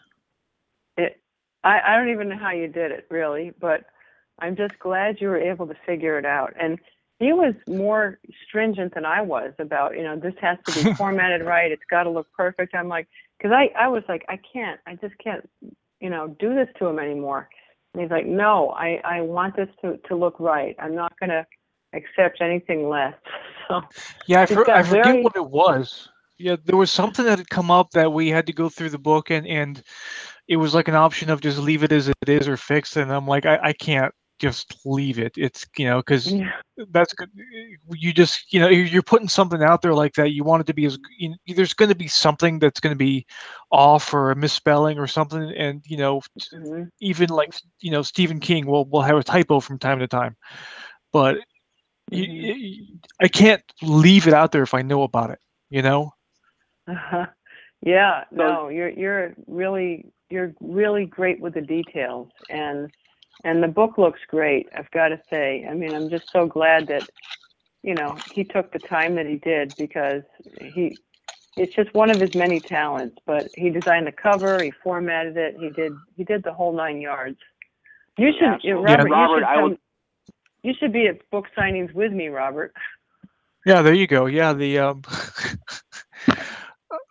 I don't even know how you did it, really, but I'm just glad you were able to figure it out. And he was more stringent than I was about, this has to be formatted right. It's got to look perfect. I'm like, because I was like, I just can't, do this to him anymore. And he's like, no, I want this to look right. I'm not going to accept anything less. So yeah, I forget what it was. Yeah, there was something that had come up that we had to go through the book, and it was like an option of just leave it as it is or fix it. And I'm like, I can't just leave it. It's, because that's good. You just, you're putting something out there like that. You want it to be there's going to be something that's going to be off or a misspelling or something. And, even like, Stephen King will have a typo from time to time, but I can't leave it out there if I know about it, Yeah, no, you're really great with the details, and the book looks great, I've got to say. I mean, I'm just so glad that, he took the time that he did, because it's just one of his many talents. But he designed the cover, he formatted it, he did the whole 9 yards. You should, Robert, you should be at book signings with me, Robert. Yeah, there you go. Yeah,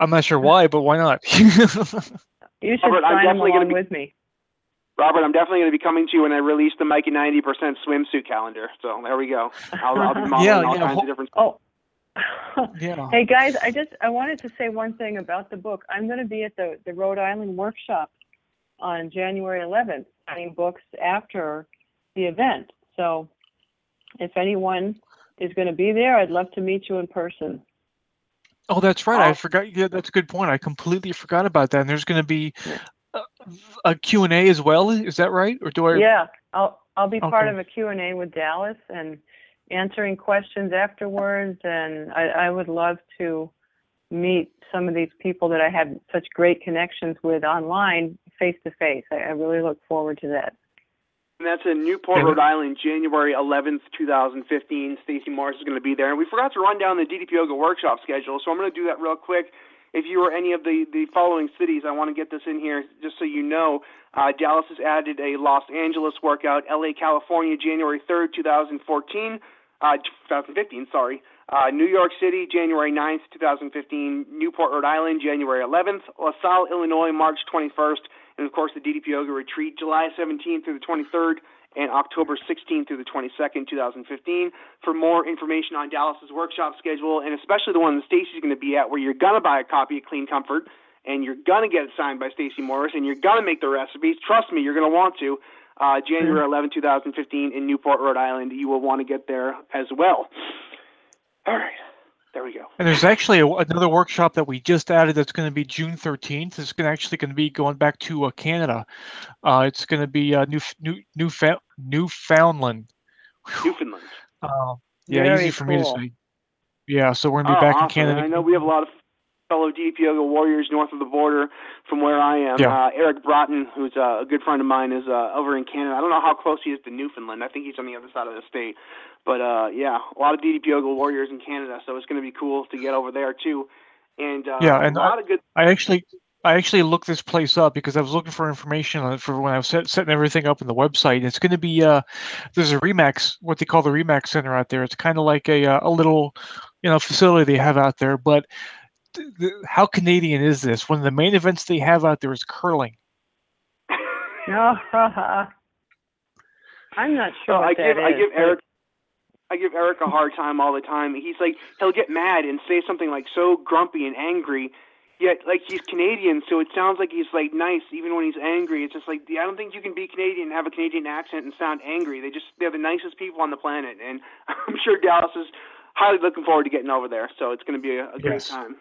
I'm not sure why, but why not? You should Robert, I'm sign definitely along gonna be- with me. Robert, I'm definitely going to be coming to you when I release the Mike at 90% swimsuit calendar. So there we go. I'll be modeling all kinds of different. Oh. Yeah. Hey guys, I wanted to say one thing about the book. I'm going to be at the Rhode Island workshop on January 11th, signing books after the event. So if anyone is going to be there, I'd love to meet you in person. Oh, that's right. I forgot. Yeah, that's a good point. I completely forgot about that. And there's going to be a Q&A as well. Is that right? Or do I? Yeah, I'll be part Okay. of a Q&A with Dallas and answering questions afterwards. And I would love to meet some of these people that I have such great connections with online face to face. I really look forward to that. And that's in Newport, Rhode Island, January 11th, 2015. Stacey Morris is going to be there. And we forgot to run down the DDP Yoga workshop schedule, so I'm going to do that real quick. If you are any of the following cities, I want to get this in here just so you know. Dallas has added a Los Angeles workout, LA, California, January 3rd, 2015, New York City, January 9th, 2015, Newport, Rhode Island, January 11th, LaSalle, Illinois, March 21st, and of course the DDP Yoga Retreat, July 17th through the 23rd, and October 16th through the 22nd, 2015. For more information on Dallas's workshop schedule, and especially the one that Stacey's going to be at, where you're going to buy a copy of Clean Comfort, and you're going to get it signed by Stacey Morris, and you're going to make the recipes. Trust me, you're going to want to. January 11, 2015 in Newport, Rhode Island. You will want to get there as well. All right. There we go. And there's actually another workshop that we just added that's going to be June 13th. It's actually going to be going back to Canada. It's going to be Newfoundland. Newfoundland. Yeah, Very easy for me to cool. say. Yeah, so we're going to be back in Awesome. Canada. And I know we have a lot of fellow DDP Yoga warriors north of the border from where I am. Yeah. Eric Broughton, who's a good friend of mine, is over in Canada. I don't know how close he is to Newfoundland. I think he's on the other side of the state. But, yeah, a lot of DDP Yoga warriors in Canada, so it's going to be cool to get over there, too. And, Yeah, and a lot of good... I actually looked this place up because I was looking for information on it for when I was setting everything up in the website. It's going to be there's a Remax, what they call the Remax Center out there. It's kind of like a little facility they have out there. But how Canadian is this? One of the main events they have out there is curling. I'm not sure what I give Eric a hard time all the time. He's like, he'll get mad and say something like so grumpy and angry, yet like he's Canadian, so it sounds like he's like nice even when he's angry. It's just like, I don't think you can be Canadian and have a Canadian accent and sound angry. They're the nicest people on the planet, and I'm sure Dallas is highly looking forward to getting over there. So it's going to be a great time.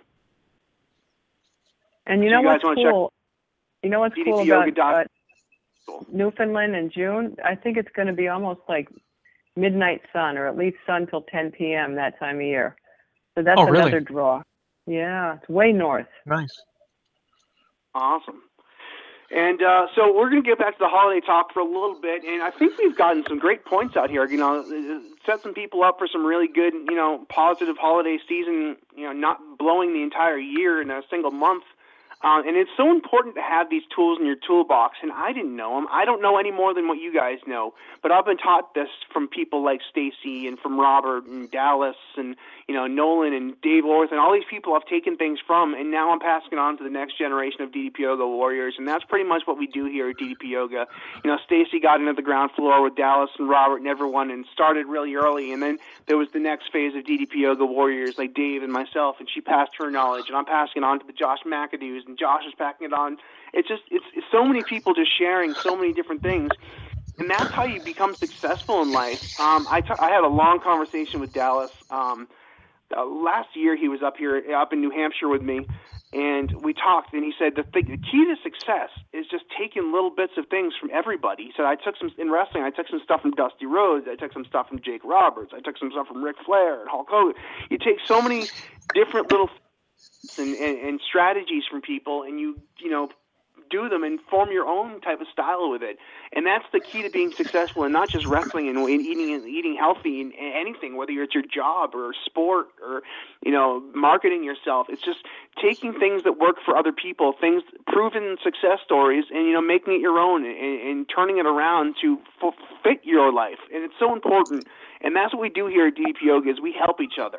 And you know what's cool? You know what's cool about Newfoundland in June? I think it's going to be almost like midnight sun, or at least sun till 10 p.m. that time of year. So that's another draw. Yeah, it's way north. Nice. Awesome. And so we're going to get back to the holiday talk for a little bit, and I think we've gotten some great points out here. Set some people up for some really good, positive holiday season. Not blowing the entire year in a single month. And it's so important to have these tools in your toolbox, and I didn't know them. I don't know any more than what you guys know, but I've been taught this from people like Stacey and from Robert and Dallas and, Nolan and Dave Orth, and all these people I've taken things from, and now I'm passing it on to the next generation of DDP Yoga warriors, and that's pretty much what we do here at DDP Yoga. Stacey got into the ground floor with Dallas and Robert and everyone and started really early, and then there was the next phase of DDP Yoga warriors like Dave and myself, and she passed her knowledge, and I'm passing it on to the Josh McAdoo's, and Josh is passing it on. It's so many people just sharing so many different things, and that's how you become successful in life. I had a long conversation with Dallas. Last year he was up in New Hampshire with me, and we talked, and he said the key to success is just taking little bits of things from everybody. He said, in wrestling, I took some stuff from Dusty Rhodes, I took some stuff from Jake Roberts, I took some stuff from Ric Flair and Hulk Hogan. You take so many different little and strategies from people, and you do them and form your own type of style with it. And that's the key to being successful, and not just wrestling and eating healthy and anything, whether it's your job or sport or, marketing yourself. It's just taking things that work for other people, things, proven success stories, and, making it your own and turning it around to fit your life. And it's so important. And that's what we do here at DDP Yoga is we help each other.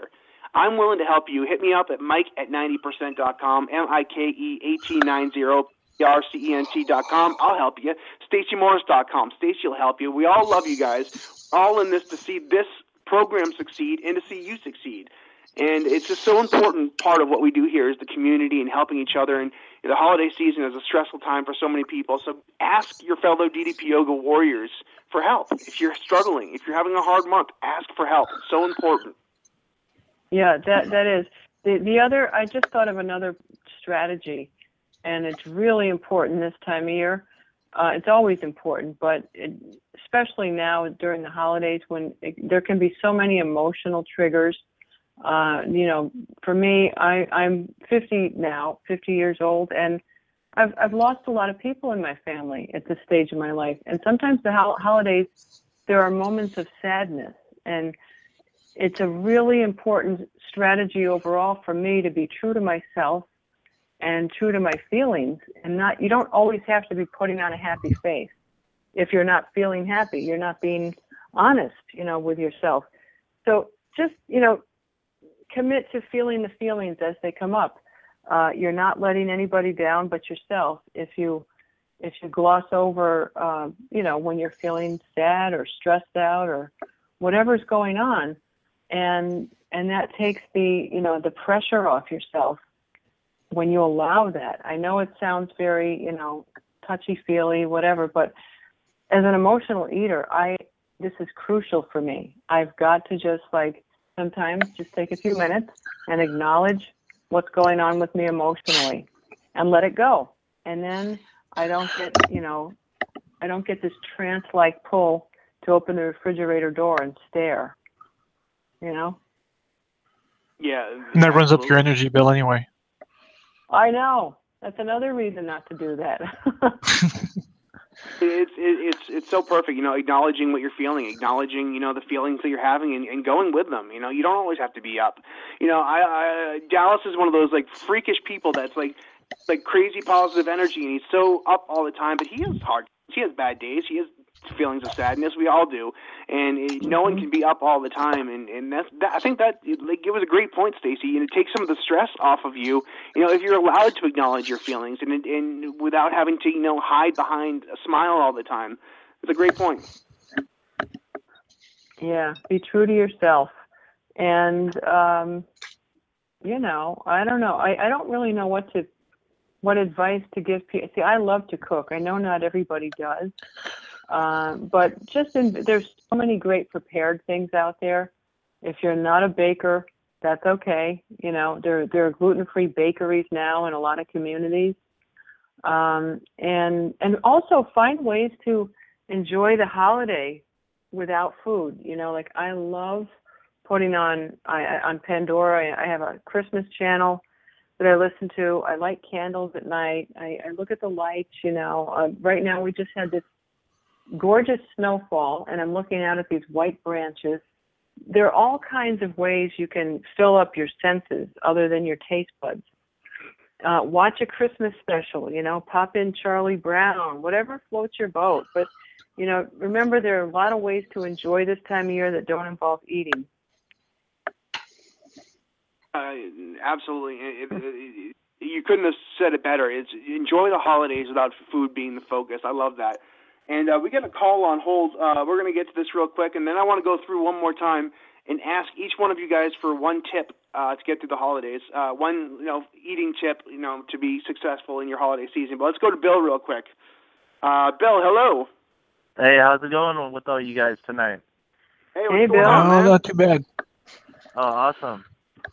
I'm willing to help you. Hit me up at mike@90percent.com, MikeAT90%.com. I'll help you. StaceyMorris.com. Stacey will help you. We all love you guys. All in this to see this program succeed and to see you succeed. And it's just so important part of what we do here is the community and helping each other. And the holiday season is a stressful time for so many people. So ask your fellow DDP Yoga warriors for help. If you're struggling, if you're having a hard month, ask for help. It's so important. Yeah, that is. The other, I just thought of another strategy, and it's really important this time of year. It's always important, but especially now during the holidays when there can be so many emotional triggers. For me, I'm 50 now, 50 years old, and I've lost a lot of people in my family at this stage of my life. And sometimes the holidays, there are moments of sadness, and it's a really important strategy overall for me to be true to myself and true to my feelings, and you don't always have to be putting on a happy face. If you're not feeling happy, you're not being honest, with yourself. So just, commit to feeling the feelings as they come up. You're not letting anybody down but yourself if you gloss over, when you're feeling sad or stressed out or whatever's going on, and that takes the pressure off yourself when you allow that. I know it sounds very, touchy-feely, whatever, but as an emotional eater, this is crucial for me. I've got to just sometimes just take a few minutes and acknowledge what's going on with me emotionally and let it go. And then I don't get this trance-like pull to open the refrigerator door and stare, Yeah. And that runs up your energy bill anyway. I know. That's another reason not to do that. It's so perfect, acknowledging what you're feeling, acknowledging, the feelings that you're having and going with them. You don't always have to be up. Dallas is one of those freakish people that's like crazy positive energy, and he's so up all the time, but he has bad days. He has feelings of sadness. We all do. And no one can be up all the time. And I think that it was a great point, Stacey. And it takes some of the stress off of you, if you're allowed to acknowledge your feelings and without having to, hide behind a smile all the time. It's a great point. Yeah, be true to yourself. And, I don't know. I don't really know what advice to give people. See, I love to cook. I know not everybody does. But there's so many great prepared things out there. If you're not a baker, that's okay. There are gluten-free bakeries now in a lot of communities. And also find ways to enjoy the holiday without food. I love putting on Pandora. I have a Christmas channel that I listen to. I light candles at night. I look at the lights, right now we just had this gorgeous snowfall, and I'm looking out at these white branches. There are all kinds of ways you can fill up your senses other than your taste buds. Watch a Christmas special, pop in Charlie Brown, whatever floats your boat. But, remember there are a lot of ways to enjoy this time of year that don't involve eating. Absolutely. You couldn't have said it better. It's enjoy the holidays without food being the focus. I love that. And we got a call on hold. We're going to get to this real quick, and then I want to go through one more time and ask each one of you guys for one tip to get through the holidays. One, eating tip, to be successful in your holiday season. But let's go to Bill real quick. Bill, hello. Hey, how's it going with all you guys tonight? Hey, what's going on, man? Not too bad. Oh, awesome.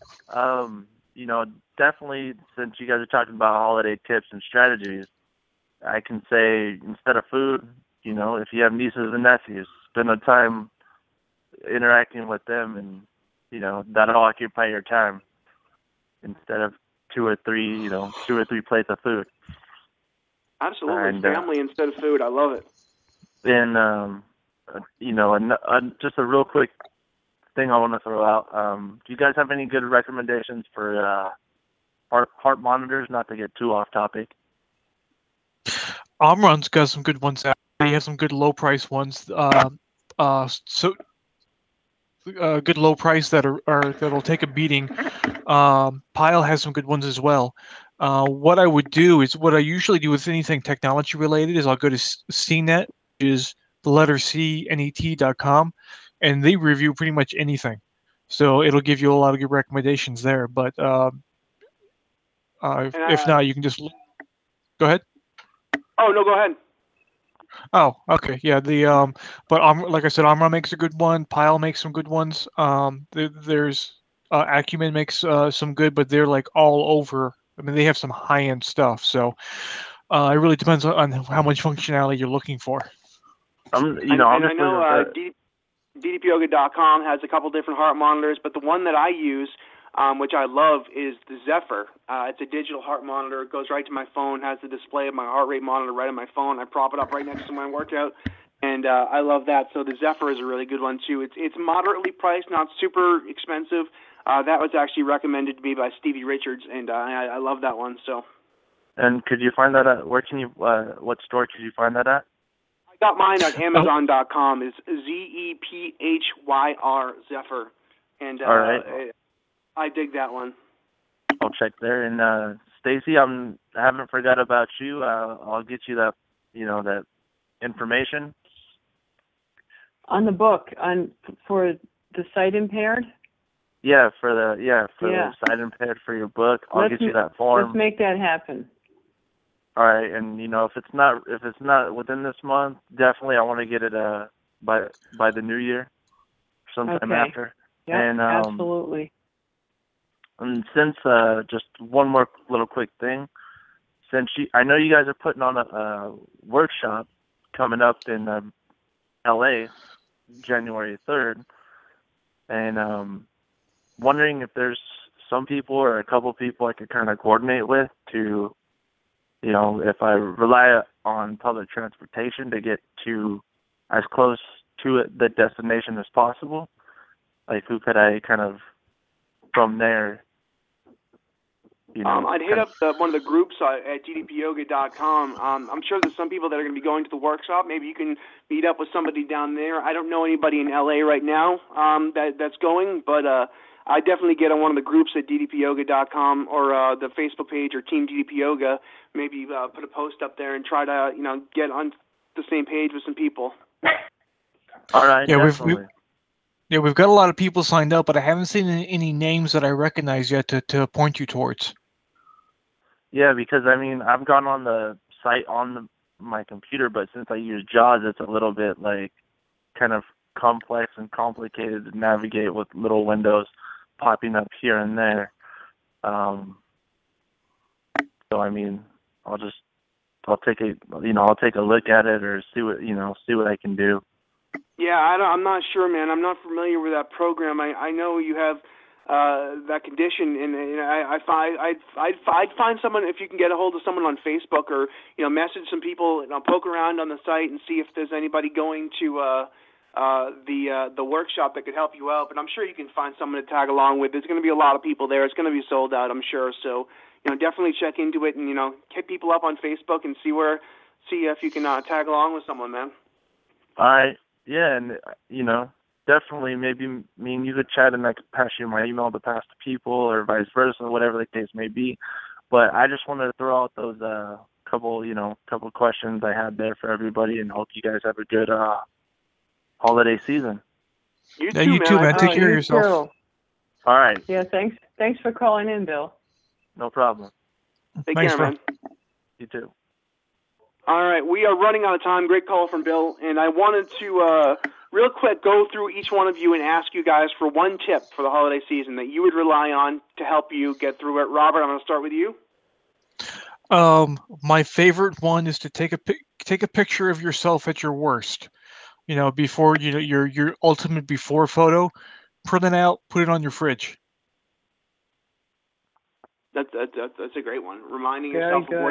Definitely, since you guys are talking about holiday tips and strategies, I can say instead of food, if you have nieces and nephews, spend the time interacting with them, and that'll occupy your time instead of two or three plates of food. Absolutely, and, family instead of food. I love it. And just a real quick thing I want to throw out. Do you guys have any good recommendations for heart monitors? Not to get too off topic. Omron's got some good ones out. He has some good low price ones. So good low price that'll take a beating. Pile has some good ones as well. What I would do is what I usually do with anything technology related is I'll go to CNET, which is the letter CNET.com, and they review pretty much anything. So it'll give you a lot of good recommendations there. But if not, you can just go ahead. Oh no, go ahead. Oh, okay, yeah. But like I said, Armor makes a good one. Pile makes some good ones. There's Acumen makes some good, but they're like all over. I mean, they have some high-end stuff. So it really depends on how much functionality you're looking for. I know DDPyoga.com has a couple different heart monitors, but the one that I use, which I love, is the Zephyr. It's a digital heart monitor. It goes right to my phone, has the display of my heart rate monitor right on my phone. I prop it up right next to my workout, and I love that. So the Zephyr is a really good one, too. It's moderately priced, not super expensive. That was actually recommended to me by Stevie Richards, and I love that one. So. And could you find that at, what store could you find that at? I got mine at Amazon.com. It's ZEPHYR, Zephyr. And all right. I dig that one. I'll check there. And Stacy, I haven't forgot about you. I'll get you that, that information. On the book, for the sight impaired? Yeah, for the sight impaired for your book. I'll get you that form. Let's make that happen. All right, and if it's not within this month, definitely I want to get it by the new year, sometime after. Yeah, and absolutely. And since just one more little quick thing, since I know you guys are putting on a workshop coming up in LA, January 3rd, and wondering if there's some people or a couple people I could kind of coordinate with to. If I rely on public transportation to get to as close to the destination as possible, like who could I kind of from there? I'd hit up one of the groups at ddpyoga.com. I'm sure there's some people that are going to be going to the workshop. Maybe you can meet up with somebody down there. I don't know anybody in LA right now that's going, but I definitely get on one of the groups at ddpyoga.com or the Facebook page or Team DDP Yoga. Maybe put a post up there and try to get on the same page with some people. All right. Yeah, definitely. we've got a lot of people signed up, but I haven't seen any names that I recognize yet to point you towards. Yeah, because I've gone on the site on my computer, but since I use JAWS, it's a little bit kind of complex and complicated to navigate with little windows popping up here and there. So I'll take a look at it or see what I can do. Yeah, I'm not sure, man. I'm not familiar with that program. I know you have that condition, and I'd find someone if you can get a hold of someone on Facebook or message some people, poke around on the site and see if there's anybody going to the workshop that could help you out. But I'm sure you can find someone to tag along with. There's going to be a lot of people there. It's going to be sold out, I'm sure. So definitely check into it and hit people up on Facebook and see if you can tag along with someone, man. All right. Yeah, and definitely maybe me and you could chat and I could pass you my email to pass to people or vice versa, whatever the case may be. But I just wanted to throw out those couple questions I had there for everybody, and hope you guys have a good holiday season. You too, man. Take care of yourself. Too. All right. Yeah, thanks for calling in, Bill. No problem. Take Thanks, care, man. You too. All right, we are running out of time. Great call from Bill, and I wanted to real quick go through each one of you and ask you guys for one tip for the holiday season that you would rely on to help you get through it. Robert, I'm going to start with you. My favorite one is to take a picture of yourself at your worst. Before your ultimate before photo, print it out, put it on your fridge. That's a great one. Reminding yourself where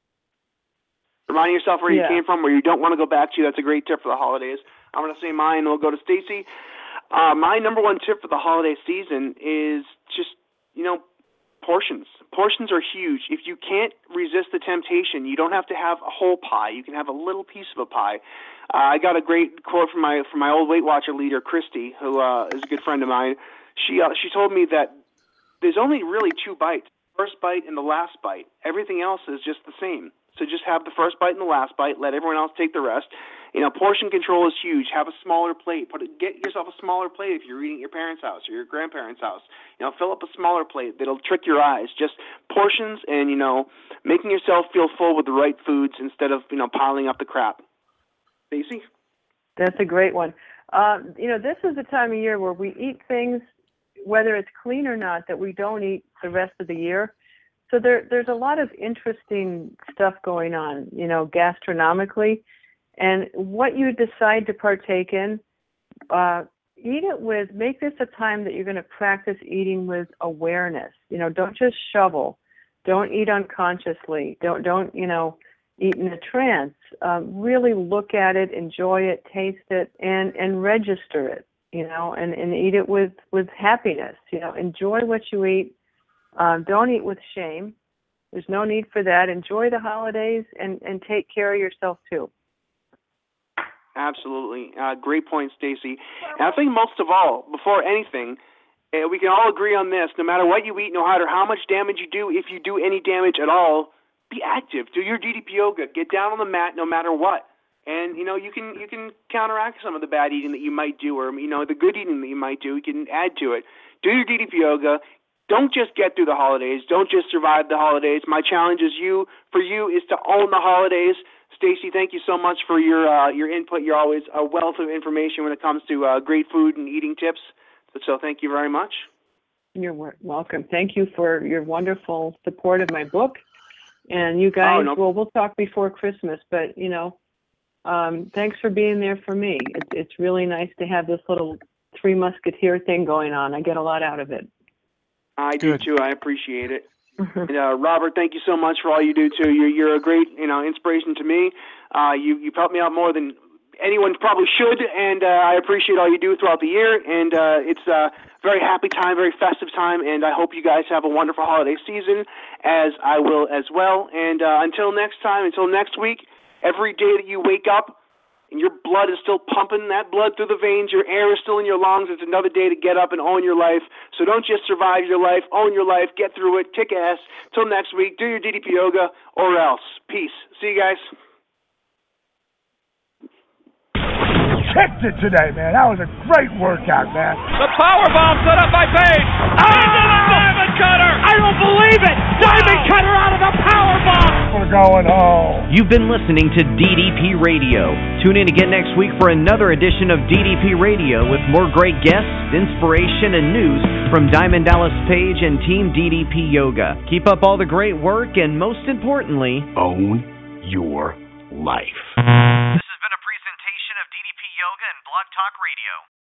you came from, where you don't want to go back to. That's a great tip for the holidays. I'm going to say mine, and we'll go to Stacy. My number one tip for the holiday season is just, portions. Portions are huge. If you can't resist the temptation, you don't have to have a whole pie. You can have a little piece of a pie. I got a great quote from my old Weight Watcher leader, Christy, who is a good friend of mine. She told me that there's only really 2 bites, the first bite and the last bite. Everything else is just the same. So just have the first bite and the last bite. Let everyone else take the rest. Portion control is huge. Have a smaller plate. Get yourself a smaller plate if you're eating at your parents' house or your grandparents' house. Fill up a smaller plate. That'll trick your eyes. Just portions and, making yourself feel full with the right foods instead of, piling up the crap. Stacey? That's a great one. This is the time of year where we eat things, whether it's clean or not, that we don't eat the rest of the year. So there's a lot of interesting stuff going on, gastronomically. And what you decide to partake in, make this a time that you're going to practice eating with awareness. Don't just shovel. Don't eat unconsciously. Don't eat in a trance. Really look at it, enjoy it, taste it, and register it, and eat it with happiness. Enjoy what you eat. Don't eat with shame. There's no need for that. Enjoy the holidays and take care of yourself too. Absolutely. Great point, Stacey. And I think most of all, before anything, we can all agree on this. No matter what you eat, no matter how much damage you do, if you do any damage at all, be active. Do your DDP yoga. Get down on the mat no matter what. And, you can counteract some of the bad eating that you might do or, the good eating that you might do. You can add to it. Do your DDP yoga. Don't just get through the holidays. Don't just survive the holidays. My challenge is for you is to own the holidays. Stacey, thank you so much for your input. You're always a wealth of information when it comes to great food and eating tips. So thank you very much. You're welcome. Thank you for your wonderful support of my book. And you guys, we'll talk before Christmas, but, thanks for being there for me. It's really nice to have this little Three Musketeer thing going on. I get a lot out of it. I do too. I appreciate it. And, Robert, thank you so much for all you do too. You're a great, inspiration to me. You've helped me out more than anyone probably should, and I appreciate all you do throughout the year. And it's a very happy time, very festive time, and I hope you guys have a wonderful holiday season, as I will as well. And until next time, until next week, every day that you wake up and your blood is still pumping, that blood through the veins, your air is still in your lungs, it's another day to get up and own your life. So don't just survive your life, own your life, get through it, kick ass. Till next week, do your DDP yoga or else. Peace. See you guys. Kicked it today, man. That was a great workout, man. The power bomb set up by Page. Into the Diamond Cutter. I don't believe it. Diamond Cutter out of the power bomb. We're going home. You've been listening to DDP Radio. Tune in again next week for another edition of DDP Radio with more great guests, inspiration, and news from Diamond Dallas Page and Team DDP Yoga. Keep up all the great work and, most importantly, own your life. This has been a presentation of DDP Yoga and Blog Talk Radio.